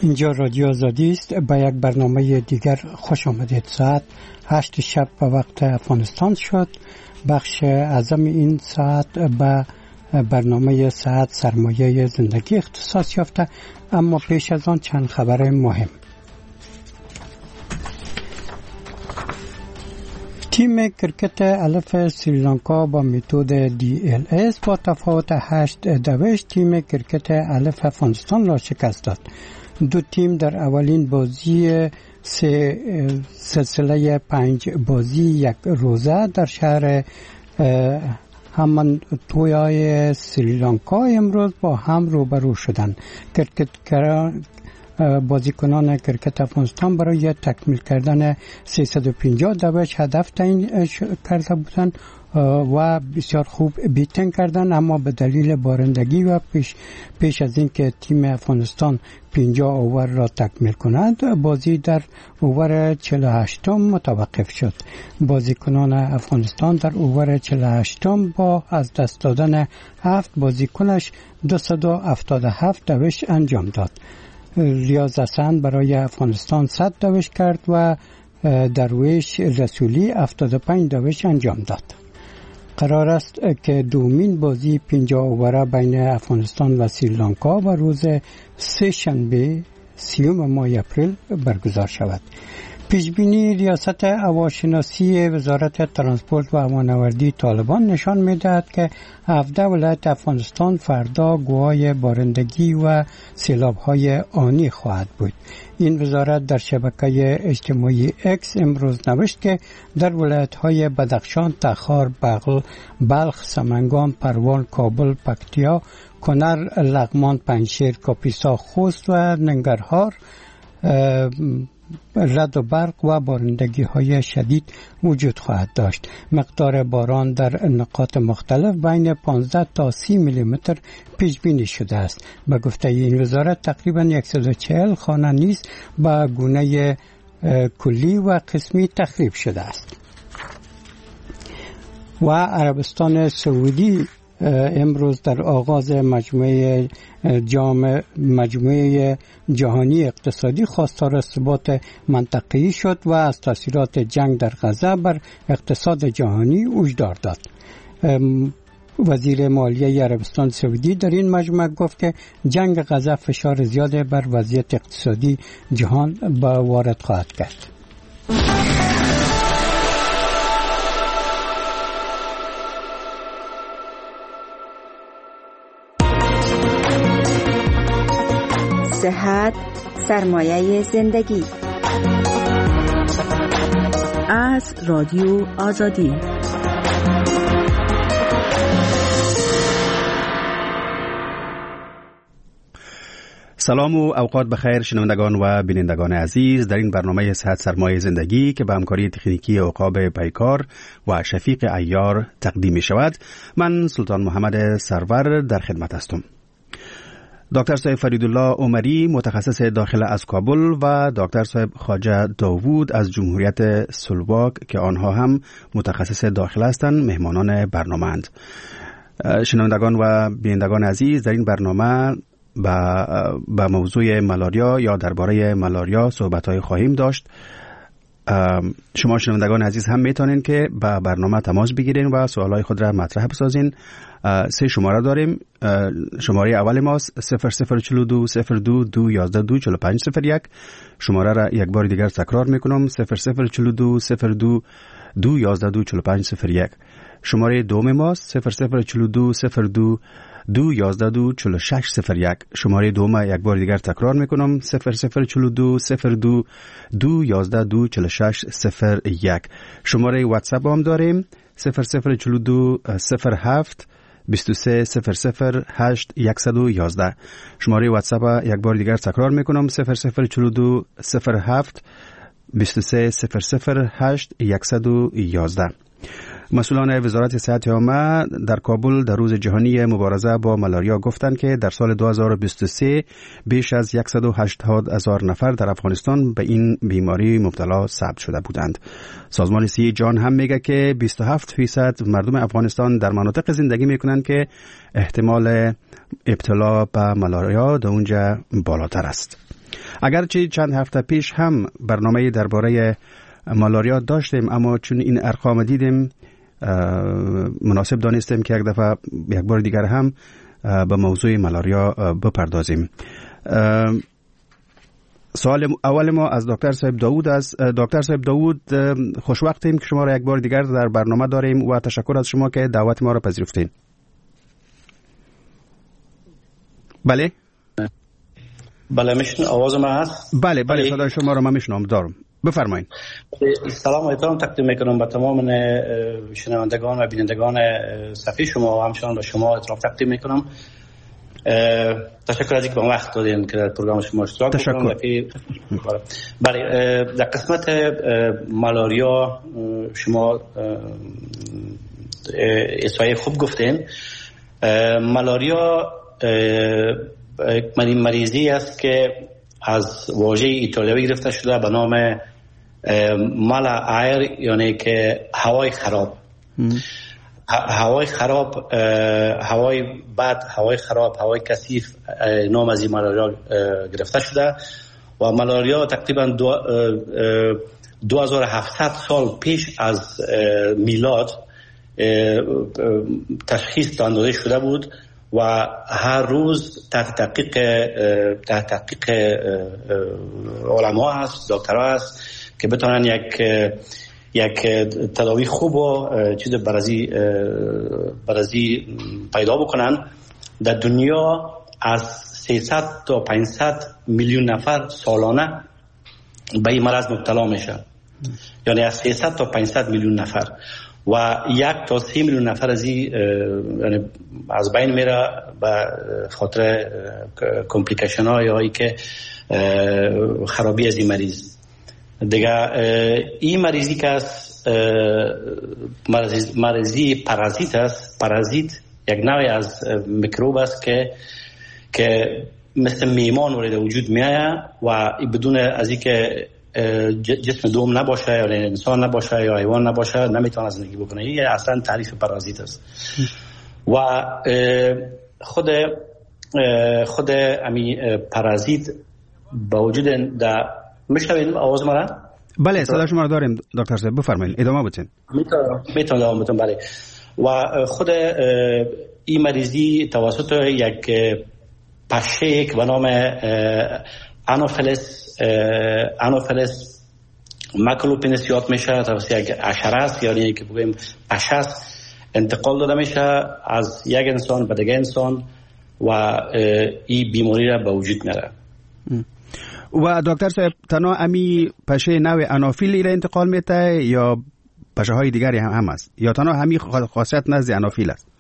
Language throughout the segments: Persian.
اینجا رادیو آزادی است. به یک برنامه دیگر خوش آمدید. ساعت 8 شب به وقت افغانستان شد. بخش اعظم این ساعت به برنامه ساعت سرمایه زندگی اختصاص یافته، اما پیش از آن چند خبر مهم. تیم کرکت الف سریلانکا با متد DLS با تفاوت 8-2 تیم کرکت الف افغانستان را شکست داد. دو تیم در اولین بازی سلسله 5 بازی یک روزه در شهر همان تویای سریلانکا امروز با هم روبرو شدند. بازیکنان کرکت افغانستان برای تکمیل کردن 350 دوش هدف تعیین کرده بودند و بسیار خوب بیتن کردند، اما به دلیل بارندگی و پیش از اینکه تیم افغانستان 50 اوور را تکمیل کند، بازی در اوور 48 متوقف شد. بازیکنان افغانستان در اوور 48 با از دست دادن 7 بازیکنش 277 دوش انجام داد. ریاض حسن برای افغانستان 100 دوش کرد و درویش رسولی 75 دوش انجام داد. قرار است که دومین بازی 50 اووره بین افغانستان و سریلانکا و روز سه شنبه 30 ماه اپریل برگزار شود. پیشبینی ریاست هواشناسی وزارت ترانسپورت و هوانوردی طالبان نشان می‌دهد که 17 ولایت افغانستان فردا گواه بارندگی و سیلاب‌های آنی خواهد بود. این وزارت در شبکه اجتماعی اکس امروز نوشت که در ولایت‌های بدخشان، تخار، بلخ، سمنگان، پروان، کابل، پکتیا، کنر، لغمان، پنجشیر، کاپیسا، خوست و ننگرهار رعد و برق و بارندگی های شدید وجود خواهد داشت. مقدار باران در نقاط مختلف بین 15 تا 30 میلیمتر پیش بینی شده است. به گفته این وزارت تقریبا 140 خانه نیز به گونه کلی و قسمی تخریب شده است. و عربستان سعودی امروز در آغاز مجموعه جهانی اقتصادی خواستار ثبات منطقه‌ای شد و از تاثیرات جنگ در غزه بر اقتصاد جهانی هشدار داد. وزیر مالیه عربستان سعودی در این مجمع گفت که جنگ غزه فشار زیاد بر وضعیت اقتصادی جهان وارد خواهد کرد. صحت سرمایه زندگی از رادیو آزادی. سلام و اوقات بخیر شنوندگان و بینندگان عزیز. در این برنامه صحت سرمایه زندگی که به همکاری تکنیکی عقاب پیکار و شفیق عیار تقدیم می شود، من سلطان محمد سرور در خدمت هستم. دکتر صاحب فریدالله عمری متخصص داخل از کابل و دکتر صاحب خواجه داوود از جمهوریت سلواک که آنها هم متخصص داخل هستند مهمانان برنامه اند. شنوندگان و بینندگان عزیز، در این برنامه با موضوع ملاریا یا درباره ملاریا صحبت‌های خواهیم داشت. شما شنوندگان عزیز هم میتونین که با برنامه تماس بگیرین و سوالای خود را مطرح بسازین. 3 شماره داریم. شماره اول ماست 0042 02 211 4501. شماره را یک بار دیگر تکرار میکنم 0042 02 211 4501. شماره دوم ماست 0042 02 211 4601. شماره دوم یک بار دیگر تکرار میکنم 0042 02 211 4601. شماره واتساپ هم داریم 0042 07 23 00 8 111. شماره واتساپ یک بار دیگر تکرار میکنم 0042 07 23 00 8 111. مسئولان وزارت صحت عامه در کابل در روز جهانی مبارزه با ملاریا گفتند که در سال 2023 بیش از 180,000 نفر در افغانستان به این بیماری مبتلا ثبت شده بودند. سازمان صحت جهان هم میگه که 27% مردم افغانستان در مناطق زندگی میکنند که احتمال ابتلا به ملاریا در اونجا بالاتر است. اگرچه چند هفته پیش هم برنامه درباره مالاریا داشتیم، اما چون این ارقام دیدیم مناسب دانستیم که یک بار دیگر هم به موضوع مالاریا بپردازیم. سوال اول ما از دکتر صاحب داوود است. دکتر صاحب داوود، خوشوقتیم که شما را یک بار دیگر در برنامه داریم و تشکر از شما که دعوت ما را پذیرفتین. بله میشن آواز ما هست؟ بله صدای شما را من میشنم. دارم، بفرمایید. سلام و احترام تقدیم میکنم به تمام شنوندگان و بینندگان صفحه شما و همچنان به شما احترام تقدیم میکنم. تشکر از اینکه با وقت دادین که در پروگرام شما اشتراک کنم. بله، در قسمت مالاریا شما اصلاحی خوب گفتین. مالاریا یک مریضی است که از واژه ایتالیایی گرفته شده به نام مالا ایر، یعنی که هوای خراب. هوای خراب، هوای بد، هوای خراب، هوای کثیف نام از این مالاریا گرفته شده و مالاریا تقریبا 2700 سال پیش از میلاد تشخیص داده شده بود و هر روز تحت تحقیق علما هست، دکترها هست که بتونن یک تداوی خوب و چیز برازی پیدا بکنن. در دنیا از 300 تا 500 میلیون نفر سالانه به این مرض مبتلا میشه، یعنی از 300 تا 500 میلیون نفر و 1 تا 3 میلیون نفر یعنی از بین میره به خاطر کمپلیکیشن های که خرابی از این مریض دیگه. این مریضی که از مریضی پارازیت است. پارازیت یک نوعی از میکروب است که مثل میمان وارد وجود میآید و بدون از اینکه جسم دوم نباشه یا انسان نباشه یا حیوان نباشه نمیتونه زندگی بکنه. این اصلا تعریف پارازیت است. و خود امی پارازیت با وجود در میشنوید آواز ما را؟ بله صدا شما را داریم دکتر صاحب، بفرمایید ادامه بدین. میتونم ادامه بدم. بله. و خود این مریضی توسط یک پشه که به نام آنوفیلس ماکروپینس یاد میشه، توسط یک حشره است، یعنی که بگوییم پشه است، انتقال داده میشه از یک انسان به دیگه انسان و این بیماری را به وجود میاره. و دکتر صاحب تنها امی پشه نوع آنافیل را انتقال میده یا پشه های دیگری هم است یا تنها همی خاصیت نزد آنافیل است؟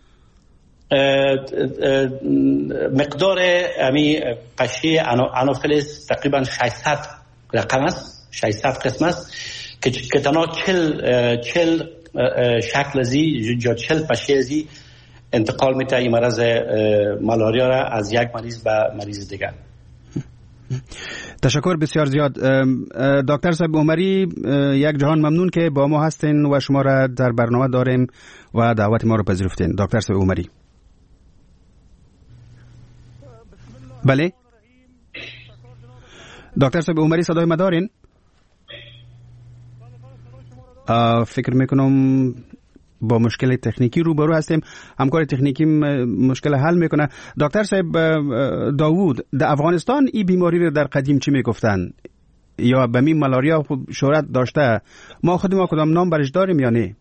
مقدار امی پشه آنوفیلس تقریبا 600 رقم است، 600 قسم است که تنها 40 شکل ازی یا 40 پشه ازی انتقال میده این مرض مالاریا را از یک مریض به مریض دیگر. تشکر بسیار زیاد. دکتر صاحب عمری، یک جهان ممنون که با ما هستین و شما را در برنامه داریم و دعوت ما را پذیرفتین. دکتر صاحب عمری. بله دکتر صاحب عمری صدای ما دارین؟ فکر میکنم با مشکل تکنیکی روبرو هستیم. همکار تکنیکی مشکل حل میکنه. دکتر صاحب داوود، در افغانستان این بیماری رو در قدیم چی میگفتن؟ یا به می مالاریا شهرت داشته؟ ما کدام نام برش داریم یا نه؟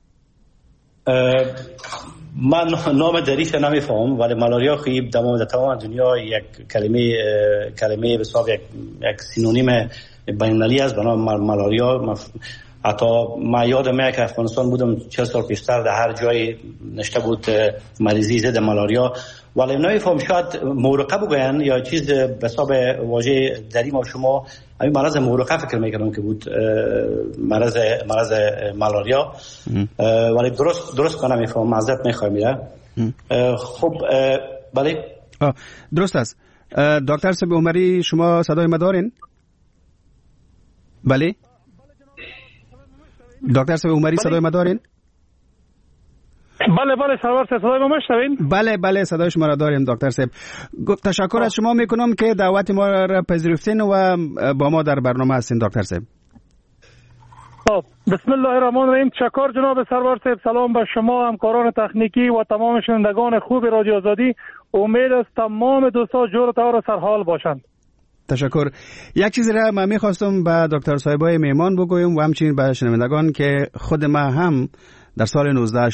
من نام دریش نمیفهم، ولی مالاریا خیلی در تمام دنیا یک کلمه بسیار یک سینونیم بین‌المللی است به نام مالاریا. حتی ما یادم که افغانستان بودم 40 سال پیشتر در هر جای نشته بود مریضی ضد مالاریا، ولی نمیفهم شاید مورقه بگوین یا چیز به حساب واژه دری ما شما همین مرض مورقه فکر میکنم که بود مرض مالاریا، ولی درست کنم میفهم. معذرت میخوام میره. خب بله درست است. دکتر صاحب عمری شما صدای ما دارین؟ بله دکتر صاحب عمری صدای ما دارین؟ بله سرور صاحب صدای ما میشنوین؟ بله صدای شما را داریم دکتر صاحب. تشکر از شما میکنم که دعوت ما را پذیرفتین و با ما در برنامه هستین دکتر صاحب. بسم الله الرحمن الرحیم. تشکر جناب سرور صاحب. سلام به شما، همکاران تکنیکی و تمام شنوندگان خوب رادیو آزادی. امید است تمام دوستان جور و سرحال باشند. تشکر. یک چیزی را من میخواستم به دکتر صاحبای میمان بگویم و همچنین به شنوندگان که خود ما هم در سال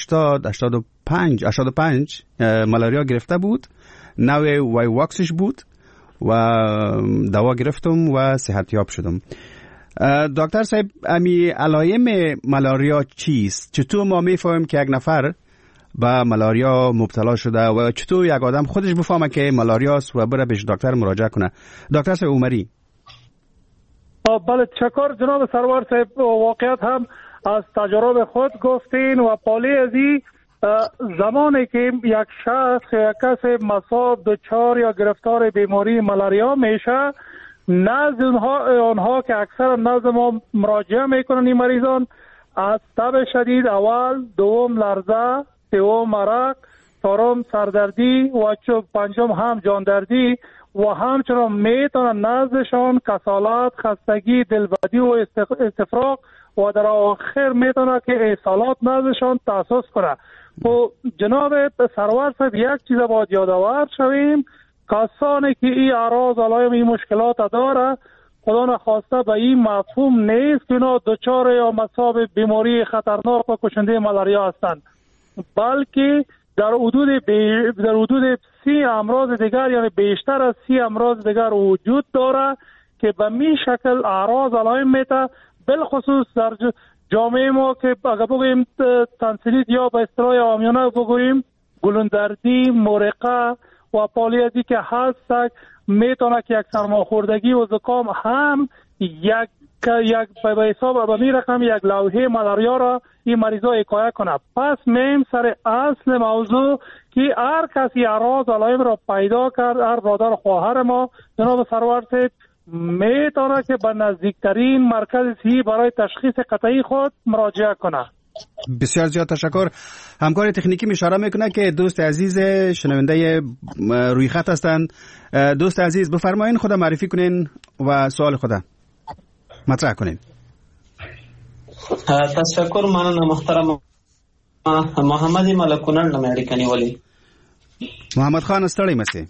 1985 ملاریا گرفته بود، نوع وایواکسش بود و دوا گرفتم و صحتیاب شدم. دکتر صاحب، امی علائم ملاریا چیست؟ چطور ما میفهمیم که یک نفر به ملاریا مبتلا شده و چطور یک آدم خودش بفهمه که ملاریا است و بره پیش دکتر مراجعه کنه؟ دکتر صاحب عمری. بله تشکر جناب سرور صاحب. واقعیت هم از تجربه خود گفتین و پالی ازی زمانی که یک شخص یا کس مصاب دچار یا گرفتار بیماری ملاریا میشه، نزد آنها که اکثر نزد ما مراجعه میکنن این مریضان، از تب شدید اول، دوم لرزه، سوم عرق، چهارم سردردی و پنجم هم جاندردی و همچنان میتونن نزدشان کسالت، خستگی، دلبدی و استفراغ و در آخر میتونه که احسالات نزدشان تاسیس کنه. و جناب سرور صاحب یک چیز باید یادآور شویم، کسانی که این اعراض علائم این مشکلات داره خدا نخواسته به این مفهوم نیست که اینا دچار یا مصاب بیماری خطرناک و کشنده ملاریا هستند، بلکه در حدود 30 امراض دیگر، یعنی بیشتر از 30 امراض دیگر وجود داره که به می شکل اعراض علائم میته. بالخصوص در جامعه ما که اگر بگوییم تنسیلیت یا به اصطلاح عامیانه بگوییم گلوندردی، مرقه و پالیازی که هست، میتونه که یک سرماخوردگی و زکام هم یک به حساب به می رقم یک لوحه ملاریا را این مریضا حکایه کنه. پس میم سر اصل موضوع که هر کسی اعراض علائم را پیدا کرد، هر برادر خواهر ما جناب سرور صاحب میتونه که به نزدیکترین مرکز صحی برای تشخیص قطعی خود مراجعه کنه. بسیار زیاد تشکر. همکار تکنیکی اشاره میکنه که دوست عزیز شنونده روی خط هستند. دوست عزیز بفرمایین خود معرفی کنین و سوال خود مطرح کنین. تشکر. من محترم محمد ملکونر امریکایی ولی محمد خان استړی مسی.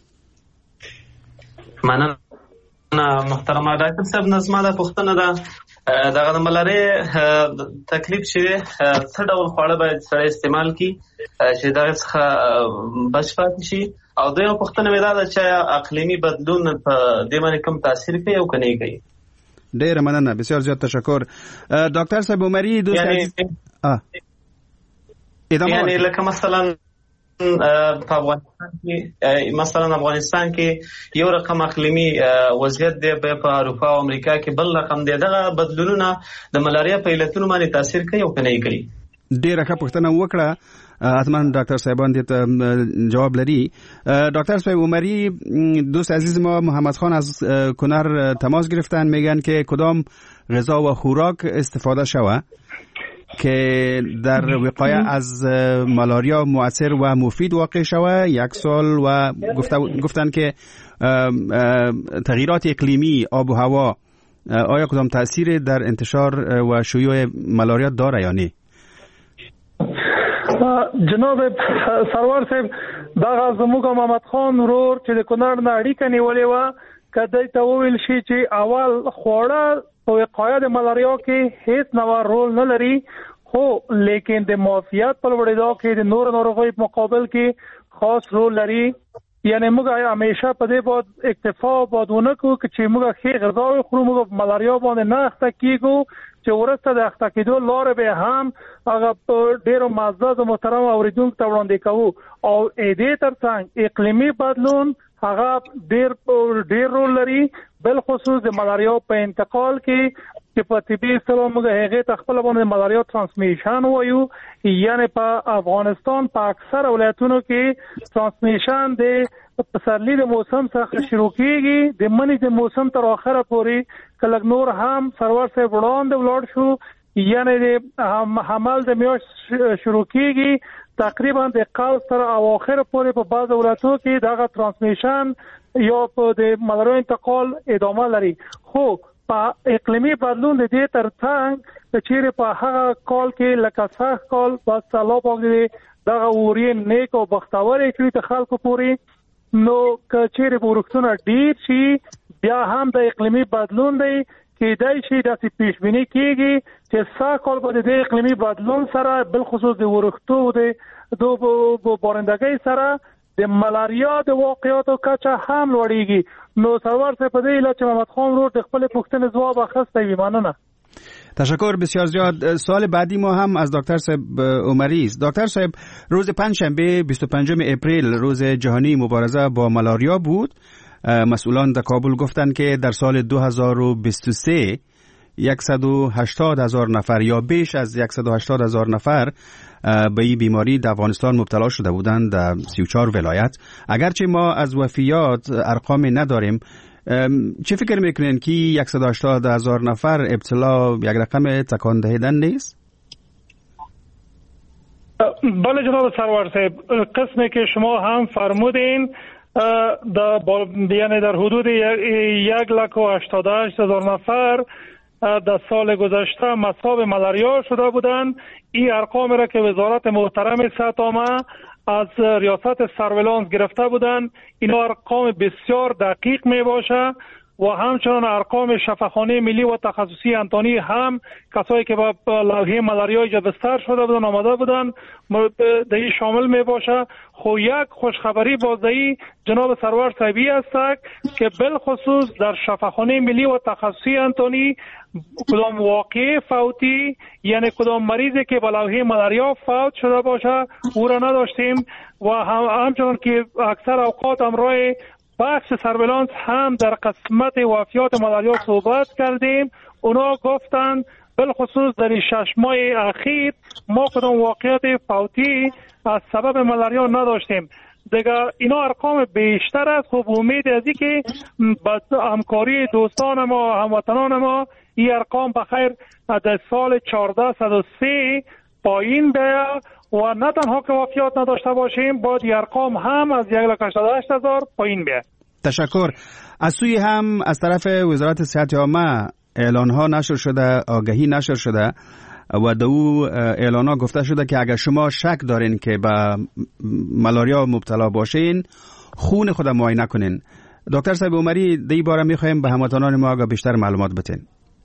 من محترم ډاکټر صاحب نظم ده پښتنه ده دغه ملاریا تکلیف شي څه ډول خواړه باید سره استعمال کی چې دغه څخه بچ پاتې شي، او دوی پښتنه ودا ده چې اقلیمی بدلون په دې باندې کوم تاثیر کوي او کني کوي. ډیر مننه، بسیار زیات تشکر. ډاکټر صاحب عمری دوست عزیز یعنی لکه مثلا په افغانستان کې یو رقم اقلیمی وضعیت دی، په اروپا او امریکا کې بل رقم دی. دغه بدلونونه د ملاریا په علتونو باندې تاثیر کوي او کني کوي. ډیره ښه پوښتنه وکړه، حتما ډاکټر صاحبان دې جواب لري. ډاکټر صاحب عمری دوست عزیز ما محمد خان از کنر تماس گرفتن، میگن که کدام غذا و خوراک استفاده شوه که در وقایه از ملاریا مؤثر و مفید واقع شوه. یک سال و گفتن که تغییرات اقلیمی، آب و هوا آیا کدام تأثیر در انتشار و شیوع ملاریا داره یا نه؟ جناب سرور صاحب دغه زموږ محمد خان ورور چې د کونړ نه اړیکه نیولې وه، کدی ته وویل شي چې اول خواړه په وقایه د ملاریا کې هیڅ نوع رول نه لري، خو لیکن د معافیت په لوړېدو کې د نور ناروغیو په مقابل کې خاص رول لري. یعنی موږ همیشه په دې باید اکتفا باید ونه کړو چې موږ ښې غذا وخورو، موږ ملاریا باندې نه اخته کیږو چې وروسته د اخته کېدو لارې به هم هغه ډېرو معزز محترم اوریدونکو ته وړاندې کوو. او دې ترڅنګ اقلیمي بدلون هغه ډېر رول لري، بالخصوص د ملاریا په انتقال کې چې په طبي اصطلاح موږ هغې ته خپله باندې ملاریا ترانسمیشن وایو. یعنی په افغانستان په اکثر ولایتونو کې ترانسمیشن د پسرلی د موسم څخه شروع کیږي، د مني د موسم تر اخره پورې کله نور هم سرور صاحب وړاندې ولاړ شو یعنی حمل د میاشت شروع کیږي تقریبا د قوس تر اواخر پورې په بعض ولایتونو کې دغه ترانسمیشن یا په د ملاریا انتقال ادامه لري. خو په اقلیمي بدلون د دې ترڅنګ چې په هغه کال کې لکه سخت کال بس الله پاک دې دغه وری نیک او بختور کړي ته خلکو پورې، نو کچېره ورښتونه ډیر شي بیا هم د اقلیمي بدلون دی کېدای شي داسې پیش بینی کیږي چې سخت کال به د اقلیمي بدلون سره بل خصوص د ورښتو د بارندګۍ سره د ملاریا د واقعاتو کچه هم لوړیږي. نو سرور صاحب په دې اله چې محمد خان رو د خپل پوښتنې ځواب اخیستی وي. ممنونه. تشکر بسیار زیاد. سوال بعدی ما هم از دکتر صاحب عمری است. دکتر صاحب، روز پنجشنبه 25 اپریل روز جهانی مبارزه با ملاریا بود. مسئولان در کابل گفتند که در سال 2023 180,000 نفر یا بیش از 180,000 نفر به این بیماری در افغانستان مبتلا شده بودند در 34 ولایت. اگرچه ما از وفیات ارقام نداریم، چه فکر میکنین که 180,000 نفر ابتلا یک رقم تکان دهنده نیست؟ بله جناب سرور صاحب، قسمی که شما هم فرمودین یعنی در حدود 188,000 نفر در سال گذشته مصاب ملاریا شده بودند. این ارقام را که وزارت محترم صحت عامه از ریاست سرولانس گرفته بودند، این ارقام بسیار دقیق می باشه و همچنان ارقام شفاخانه ملی و تخصصی انتانی هم کسایی که با لوحه ملاریا بستر شده بودند آمده بودند در این شامل می باشه. خو یک خوشخبری بازدهی جناب سرور صاحبی است که بالخصوص در شفاخانه ملی و تخصصی انتانی کدام واقع فوتی یعنی کدام مریضی که با لوحه ملاریا فوت شده باشه او را نداشتیم و همچنان که اکثر اوقات امروز بخش سرولانس هم در قسمت وفیات ملاریا صحبت کردیم. اونا گفتند بالخصوص در 6 ماه اخیر ما کدام واقعیت فوتی از سبب ملاریا نداشتیم. دیگه اینا ارقام بیشتر است. خب امید از این که با همکاری دوستان ما هموطنان ما این ارقام بخیر در سال 1403 پایین بیاد و نه تنها که وفیات نداشته باشیم باید این ارقام هم از 188,000 پایین بیاد. تشکر. از سوی هم از طرف وزارت صحت عامه اعلان ها نشر شده، آگهی نشر شده و در او اعلان ها گفته شده که اگر شما شک دارین که به ملاریا مبتلا باشین خون خود معاینه کنین. دکتر صاحب عمری در این باره میخوایم به هموطنان ما آگاه بیشتر معلومات بتین.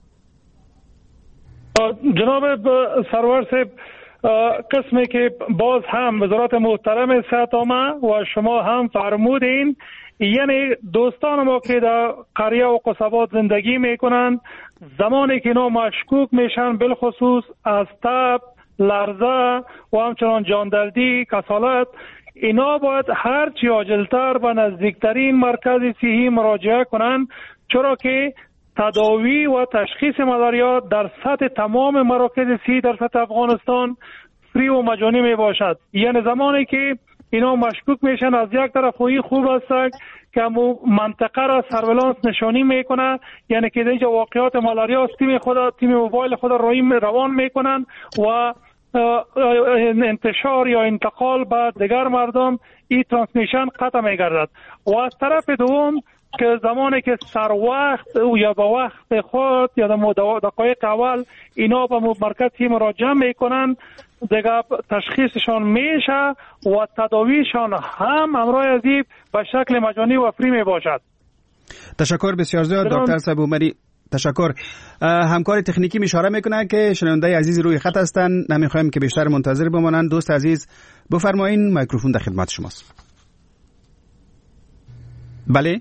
جناب سرور صاحب، قسمی که باز هم وزارت محترم صحت عامه و شما هم فرمودین، یعنی دوستان ما که در قریه و قصبات زندگی میکنن زمانی که اینا مشکوک میشن بالخصوص از تب، لرزه و همچنان جاندردی، کسالت، اینا باید هر چی عاجلتر به نزدیکترین مرکز صحی مراجعه کنن، چرا که تداوی و تشخیص ملاریا در سطح تمام مراکز صحی در سطح افغانستان فری و مجانی می باشد. یعنی زمانی که اینا مشکوک میشن از یک طرف خویی خوب است که منطقه را سرولانس نشانی میکنه، یعنی که اینجا واقعات ملاریا است، تیم موبایل خود روان میکنن و انتشار یا انتقال به دیگر مردم این ترانسمیشن قطع میگردد. و از طرف دوم که زمانی که سر وقت یا به وقت خود یا در دقایق اول اینا به مرکز مراجعه میکنن، دیگه تشخیصشان میشه و تداویشان هم امروز ازی به شکل مجانی و فری می باشد. تشکر بسیار زیاد دکتر صاحب عمری. تشکر. همکار تکنیکی اشاره میکنه که شنونده عزیز روی خط هستن، نمیخوایم که بیشتر منتظر بمانند. دوست عزیز بفرمایین، میکروفون در خدمت شماست. بله.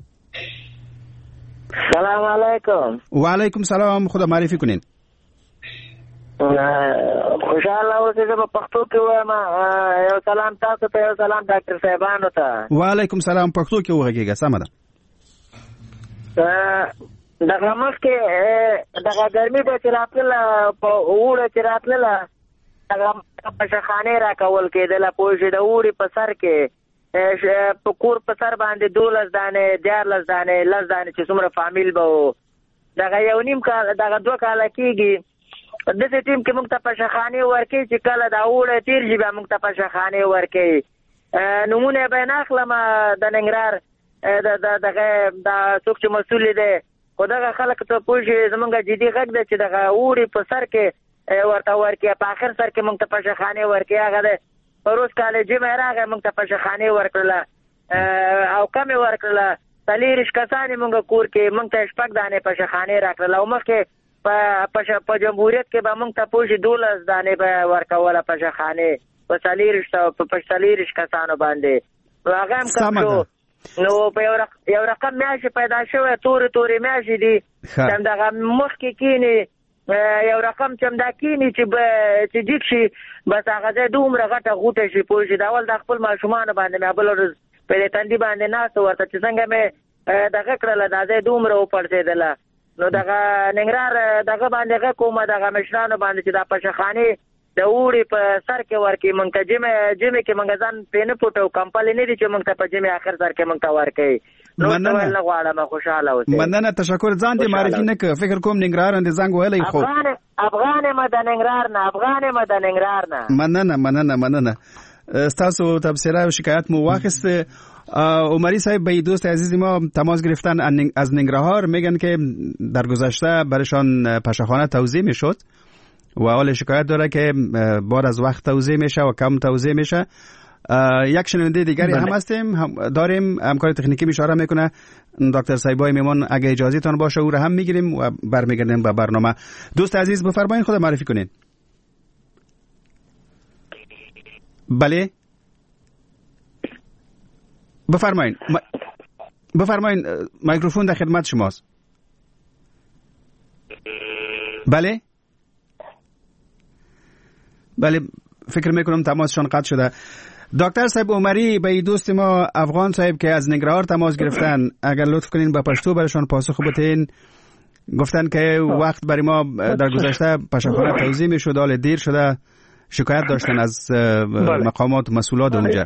سلام علیکم. و علیکم سلام. خدا معرفی کنین. خوشاله اوسئ. زه په پښتو کې وایم. یو سلام تاسو ته، یو سلام ډاکټر صاحبانو ته. وعلیکم سلام. پښتو کې وغږیږه. سمه ده. دغه مخکې دغه ګرمي به چې راتلله په اوړه چې راتلله دغه پشخانې راکول کېدله پوه شې، د اوړي په سر کې په کور په سر باندې 12 دانې 14 دانې 10 دانې چې څومره فامیل به و. دغه یو نیم کال دغه 2 کاله کېږي دغه ټیم کې موږ ته پشخانه ورکي چې کله دا وړه تیر جی به موږ ته پشخانه ورکي نمونه به ناخلم د ننګرهار د څوک چې مسؤل دي خدای خلک ته پوښي زمونږ جدي غږ دی چې دغه وړي په سر کې ورته ورکي په اخر سر کې موږ ته پشخانه ورکي هغه د پروس کالج مې راغی موږ ته پشخانه ورکړله او کم ورکړله تلیرش کسانې موږ کور کې موږ ته شپږ دانې پشخانه راکړله او مخکې په جمهوریت کې به موږ ته پوښي 12 دانې به ورکوله پشخانه په تلیرش کسانو باندې هغه هم کم شو نو په یو رقم میاشي پیدا شوی تورې میاشي دي چې دغه مخکې کینی یو رقم چې دا کینی چې جیک شي بس هغه ځای دومره غټه غوټه شي پوه شي د اول د خپل ماشومان باندې مې بل ورځ په تندي باندې ناست ورته چې څنګه مې دغه کړله دا ځای دومره وپړسېدله نو دغه ننګرهار دغه باندې غږ کومه دغه مشرانو باندې چې دا پشخانې د وړي په سر کې ورکي مونږ ته جمع کې مونږ ځان پېنه پټو کمپل نه دي چې مونږ ته په جمع اخر سر کې مونږ ته ورکي نو څه غواړم خوشاله اوسئ مننه تشکر ځان دې معرفي نه ک فکر کوم ننګرهار اند زنګ ویلې خو افغان مدن ننګرهار نه مننه تاسو تبصره و شکایت مو واخست عمری صاحب به دوست عزیز ما تماس گرفتن از ننگرهار میگن که در گذشته برشان پشخانه توزیع میشد و حال شکایت داره که بعد از وقت توزیع میشه و کم توزیع میشه. یک شنونده دیگری هم هستیم داریم همکار تکنیکی اشاره میکنه دکتر سایبای میمون اگه اجازه تان باشه او را هم میگیریم و برمیگردیم به برنامه. دوست عزیز بفرمایید خود معرفی کنید. بله بفرمایید میکروفون در خدمت شماست. بله فکر میکنم تماسشان قطع شده. دکتر صاحب عمری به دوست ما افغان صاحب که از ننگرهار تماس گرفتن اگر لطف کنین به پشتو برشان پاسخ بدین. گفتن که وقت برای ما در گذشته پشخانه توزیع میشد حال دیر شده شکایت داشتن از مقامات مسئولات اونجا.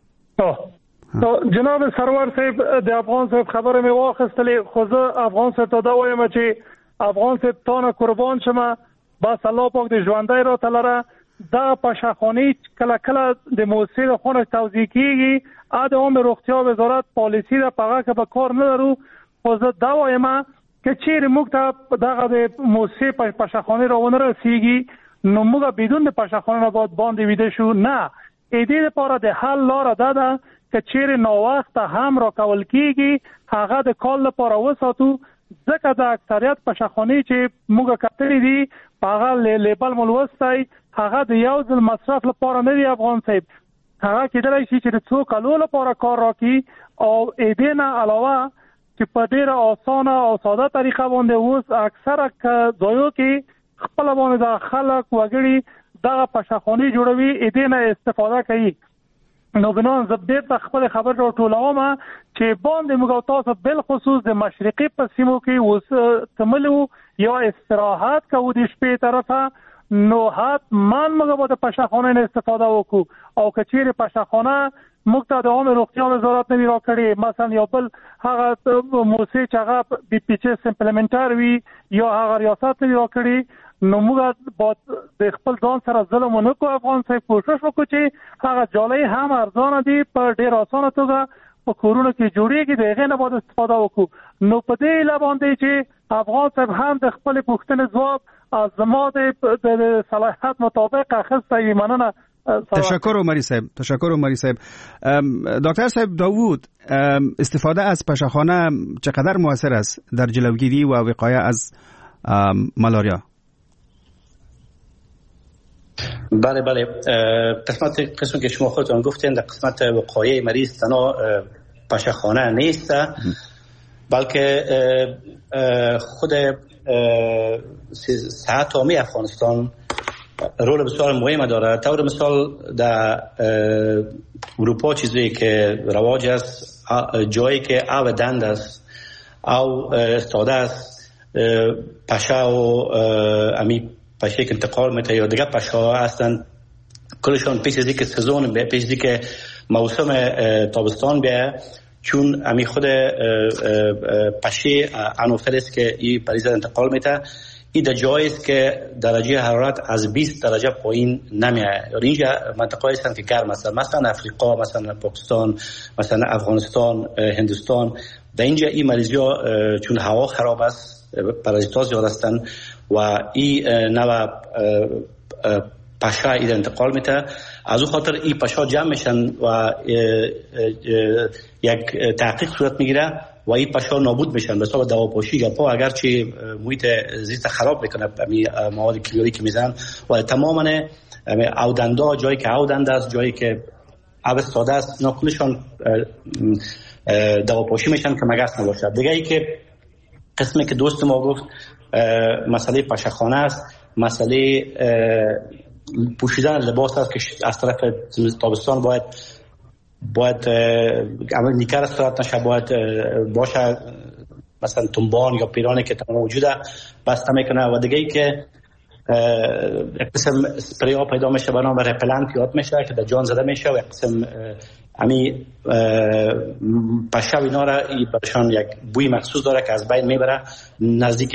جناب سرور صاحب د افغان صاحب خبره می واخستلی خو زه افغان صاحب ته دا وایم چې افغان صاحب تانه قربان شمه بس الله پاک د ژوندۍ را تلره دا پشخانه کله کله د موسسې د خونه توزیع کیږي ا د عامه روغتیا وزارت پالیسی د پغه که به کار نه لرو خو زه دا وایم که چیرې موږ ته دغه د موسسې پشخانه راونه رسیږي نو موږ بدون د پشخانه نه باید باندې ویده شو نه ایدې لپاره د حل لاره ده که چیرې ناوخته هم را کول کیږي هغه د کال لپاره وساتو ځکه د اکثریت پشخانې چې موږ کتلې دي هغه لیبل ملوستی هغه د یو ځل مصرف لپاره نه دی افغان صاحب هغه کېدلی شي چې د څو کالو لپاره کار راکړي او ایدې نه علاوه چې په ډېره اسانه او ساده طریقه باندې اوس اکثره ځایو کې خپله باندې د خلک وګړي دغه پشخانې جوړوي ایدې نه استفاده کوي نو بنان زه بیرته خپل خبر را ټولوم چې باندې موږ تاسو بل خصوص د مشرقي په سیمو کې اوس تملو یا استراحت کوو د شپې طرفه نو حتما موږ به د پشخانه نه استفاده وکړو او که چیرې پشخانه موږ ته د عامه روغتیا وزارت نه را کړی مثلا یو بل هغه موسسې چې هغه بي پی ایچ امپلیمنټر وي یا هغه ریاست نه را کړی نو موږ باید د خپل ځان سره ظلم ونه کوو افغان صاحب کوشش وکړو چې هغه جالۍ هم ارزانه دي په ډېر اسانه توګه په کورونو کې جوړېږي د هغې نه باید استفاده وکړو نو په دې هیله باندې چې افغان صاحب هم د خپلې پوښتنې ځواب از زما د صلاحیت مطابق اخیستی مننه. تشکر عمری صاحب. دکتر صاحب داوود استفاده از پشخانه چقدر مؤثر است در جلوگیری و وقایه از مالاریا؟ بله قسمت که شما خودتان گفتین در قسمت وقایه مریض تنها پشخانه نیست بلکه خود صحت عامه افغانستان رول بسیار مهم داره. طور مثال در اروپا چیزی که رواج است جایی که او دند است او استاده است پشه و امی پشه که انتقال میته یا دیگه پشه ها هستن کلشان پیش ازی که سزون بیه پیش ازی که موسم تابستان بیه چون امی خود پشه انوفیلس که این پریزه انتقال میته این در جایی است که درجه حرارت از 20 درجه پایین نمیاد. اینجا منطقه‌ای هستند که گرم هستند، مثلا افریقا، مثلا پاکستان، مثلا افغانستان، هندوستان. در اینجا این مریضی‌ها چون هوا خراب است، پارازیت‌ها زیاد هستند و این نوع پشه این انتقال میده. از اون خاطر این پشه جمع میشن و یک تحقیق صورت میگیره و این پشه نابود میشن به حساب دواپاشی یا پا، اگرچه محیط زیست خراب میکنه مواد کیمیایی که میزنن و تماما اودندا، جایی که اودنده است، جایی که آب ساده است، اینا کلشان دواپاشی میشن که مگس نباشه. دیگه ای که قسمی که دوست ما گفت مسئله پشه‌خانه است، مسئله پوشیدن لباس است که از طرف تابستان باید عمل نیکر صورت نشه، باید باشه مثلا تنبان یا پیرانی که تمام وجوده بسته میکنه. و دیگه ای که قسم اسپری ها پیدا میشه به نام رپلنت یاد میشه که در جان زده میشه و قسم امی پشه اینا را برشان یک بوی مخصوص داره که از بین میبره، نزدیک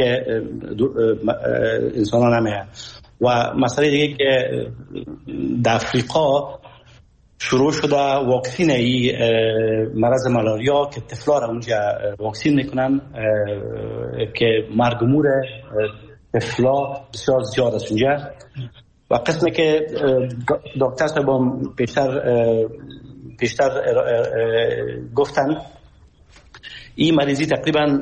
انسان ها نمیه. و مسئله دیگه که در افریقا شروع شده واکسین ای مرض مالاریا که طفلا را اونجا واکسین میکنن که مرگ و مور طفلا بسیار زیاد است اونجا. و قسمی که دکتر صاحب پیشتر گفتن این مریضی تقریبا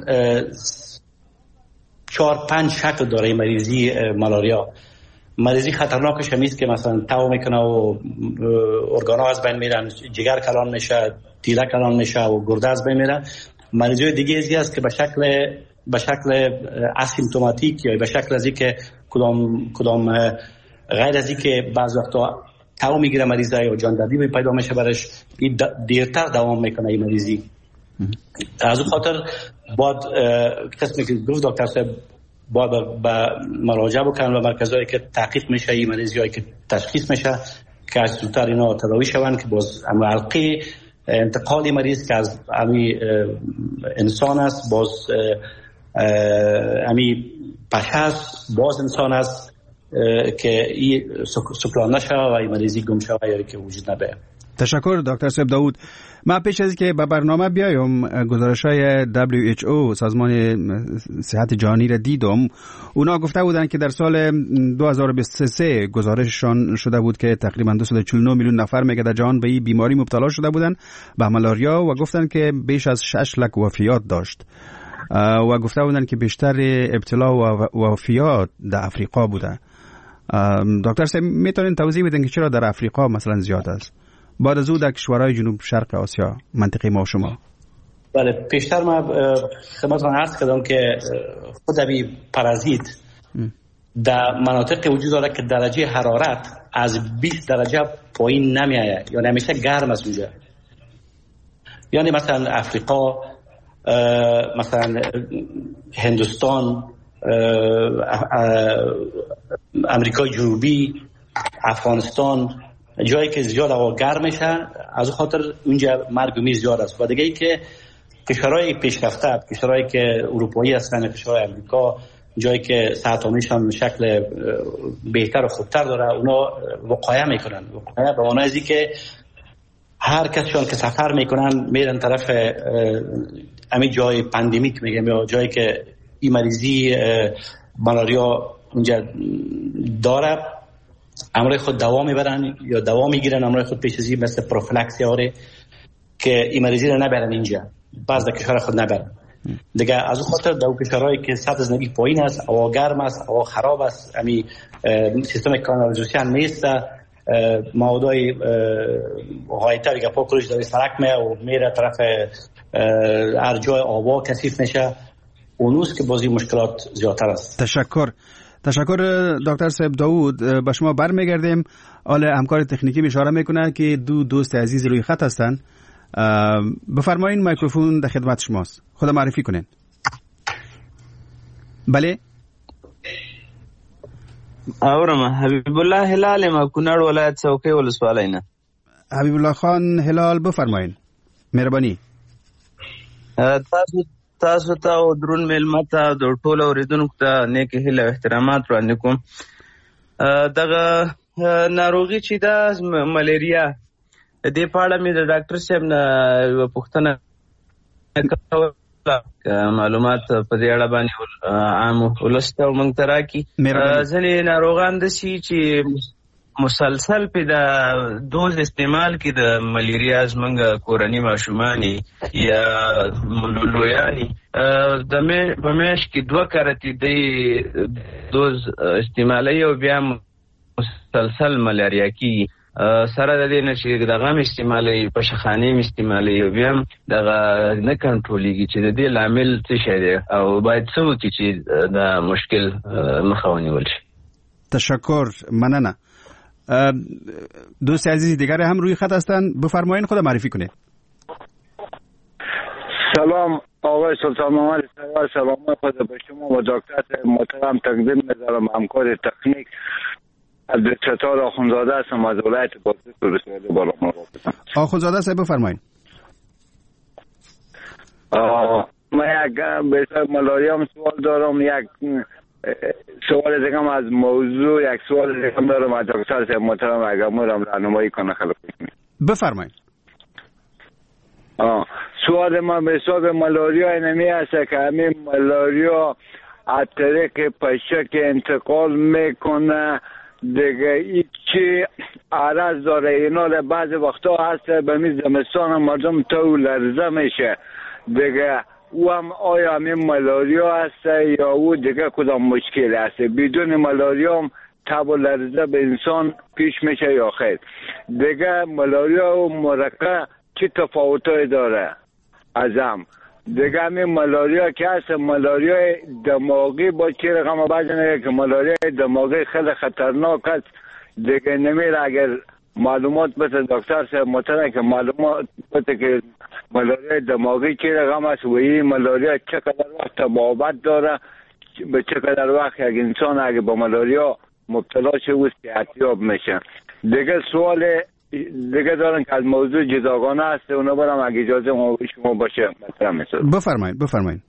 4-5 شکل داره. این مریضی مالاریا مریضی خطرناکش همیست که مثلا تاو میکنه و ارگانا از بین میرن، جگر کلان میشه، تیره کلان میشه و گرده از بین میره. مریضی دیگه ازی است که به شکل اسیمپتوماتیک یا به شکل ازی که کدام غیر ازی که بعض وقتا تاو میگیره مریضه یا جاندردی پیدا میشه برش، این دیرتر دوام میکنه این مریضی. از اون خاطر باید قسمی که گفت دکتر صاحب باید به مراجعه بکنن و مرکزهایی که تحقیق میشه این مریضی‌هایی که تشخیص میشه که از زودتر اینا تداوی شون که باز حلقه انتقال مریض که از انسان است باز پشه است باز انسان است که این سکران نشه و این مریضی گم شود یا که وجود نبه. تشکر دکتر صاحب داوود. ما پیش از که به برنامه بیایم گزارش‌های WHO سازمان صحت جهانی را دیدم. اونا گفته بودند که در سال 2023 گزارششان شده بود که تقریبا 249 میلیون نفر میگه در جهان به این بیماری مبتلا شده بودند به مالاریا و گفتند که بیش از 6 لک وفیات داشت و گفته بودند که بیشتر ابتلا و وفیات در افریقا بوده. دکتر صاحب میتونین توضیح بدین که چرا در افریقا مثلا زیاد است بعد از او در کشورهای جنوب شرق آسیا منطقه ما شما؟ بله، پیشتر ما خدمتتون عرض کردم که خود این پارازیت در مناطق وجود داره که درجه حرارت از 20 درجه پایین نمیآید، یعنی همیشه گرم است اونجا. یعنی مثلا افریقا، مثلا هندوستان، امریکای جنوبی، افغانستان، جایی که زیاد هوا گرم میشه از خاطر اونجا مرگ و میر زیاد است. و دیگه ای که کشورهای پیشرفته، کشورهایی که اروپایی هستن، کشورهای امریکا، جایی که سرطانیشان شکل بهتر و خوبتر داره، اونا وقایع میکنن. وقایع به معنی ازی که هر کسشان که سفر میکنن میرن طرف همین جای پاندمیک میگم یا جایی که این مریضی مالاریا اونجا داره، امرای خود دوا میبرن یا دوا میگیرن، امرای خود پیش ازی مثل پروفیلاکسی آره که این مریضی رو نبرن اینجا، بعض در کشور خود نبرن دیگه. از اون خاطر در کشورهایی که سطح زندگی پایین است، هوا گرم است، هوا خراب است، همین سیستم کانالیزاسیون نیست، موادای غایطه دیگه پاکولش در سرک میه و میره طرف هر جای آوا کثیف میشه، اونوست که بازی مشکلات زیادتر است. تشکر دکتر صاحب داوود. به شما برمیگردیم. حالا همکار تکنیکی اشاره میکنه که دو دوست عزیز روی خط هستن. بفرمایید میکروفون در خدمت شماست. خود معرفی کنین. بله. اورم حبیب الله هلال ما کنړ ولایت څوکۍ ولسوالۍ نه. حبیب الله خان هلال بفرمایید. مهربانی. تاسو ته او درون میلمه ته د ټولو اوریدونکو ته نیک هیله او احترامات وړاندې کوم. دغه ناروغي چې دا ملیریا دې په اړه مې د ډاکټر صاحب نه یوه پوښتنه کوله، معلومات په دې اړه باندې عام ولس ته موږ ته راکړي. ځینې ناروغان داسې چې مسلسل په د دوز استعمال کې د ملیریا زمونږ کورني ماشومان یا لویان په میاشت کې 2 کرتې د دوز استعمالوي او بیا مسلسل ملیریا کېږي. سره د دې نه چې دغه هم استعمالوي، پشخانې هم استعمالوي او بیا هم دغه نه کنټرولېږي چې د دې لامل څه شی دی او باید څه وکړي چې دا مشکل مخه ونیول شي. تشکر، مننه. دوست عزیزی دیگر هم روی خط هستند، بفرمایید خود معرفی کنید. سلام آقای سلطان محمد سرور، سلام خود به شما و دکتر محترم تقدیم می‌دارم. همکار تکنیک عبدالستار آخوندزاده هستم از ولایت بازی روسیه بالا مربوطم. آخوندزاده صاحب بفرمایید. من یک به ملاریا هم سوال دارم، یک سوال دیگه از موضوع، یک سوال دیگه دارم از دکتر صاحب محترم اگر مورم راهنمایی کنه خیلی خوب. بفرمایید. سوال من به حساب ملاریا اینمی است که همین ملاریا از طریق پشک انتقال میکنه دیگه، ای چی عرض داره اینا بعضی وقتا هست به می زمستان مردم تو لرزه میشه دیگه، او هم آیا همین ملاریا هست یا او دیگه کدام مشکل هست؟ بدون ملاریا هم تب و لرزه به انسان پیش میشه یا خیر؟ دیگه ملاریا و مرقه چی تفاوتایی داره از هم؟ دیگه همین ملاریا که هست ملاریا دماغی با چی رقم بعضی نگه که ملاریا دماغی خیلی خطرناک است دیگه، نمیره اگر معلومات بده دکتر صاحب محترم که معلومات بده که ملاریا دماغی چی رقم است و این ملاریا چقدر وقت تبابت داره، به چقدر وقت یک انسان اگر با ملاریا مبتلا شه و صحتیاب میشه. دیگه سوال دیگه دارن که از موضوع جداگانه است، اونا برام اگه اجازه شما باشه مثلا مثلا بفرمایید.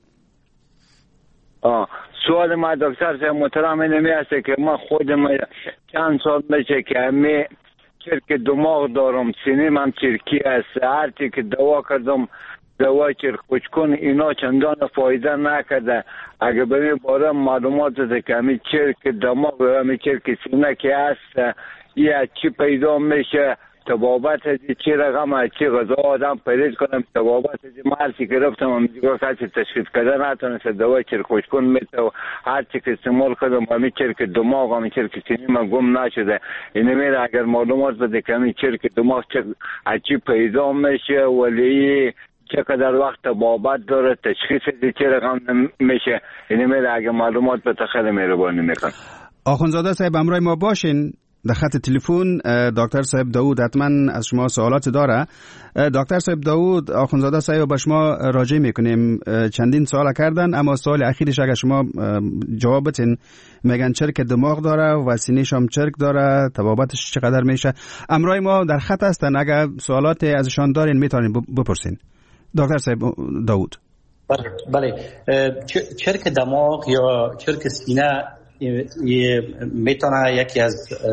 سوال ما دکتر صاحب محترم اینمی است که من خودم چند سال میشه که همه چرک دماغ دارم، سینیم هم چرکی است، هرچی که دوا کردم دوا چرک خوشکن اینا چندان فایده نکرده. اگه به می باره معلومات ده که همه چرک دماغ و همه چرک سینه که هست یه چی پیدا میشه، تبابت ازی چی رقم از چی غذا آدم پریز کنم، تبابت ازی مرسی که رفتم هم دیگه کسی تشخیص کده نتونست دوا چرک خوشکن میته و هر چی که استعمال کردم همه چرک دماغ همه چرک سینی من گم نشده. اینه میره اگر معلومات بده که همه چرک دماغ از چی پیدا میشه ولی چقدر وقت تبابت داره، تشخیص ازی چی رقم میشه، اینه میره اگر معلومات بده خیلی مهربانی میکن. آخوندزاده صاحب همراه ما باشین در خط تلفن. دکتر صاحب داوود حتما از شما سوالات داره. دکتر صاحب داوود، آخوندزاده صاحب با شما راجع میکنیم، چندین سوال کردن اما سوال اخیرش اگر شما جواب بدین، میگن چرک دماغ داره و سینه‌ش هم چرک داره، تبابتش چقدر میشه. همراه ما در خط هستن، اگر سوالات ازشان دارین میتونین بپرسین. دکتر صاحب داوود. بله، چرک دماغ یا چرک سینه میتونه یکی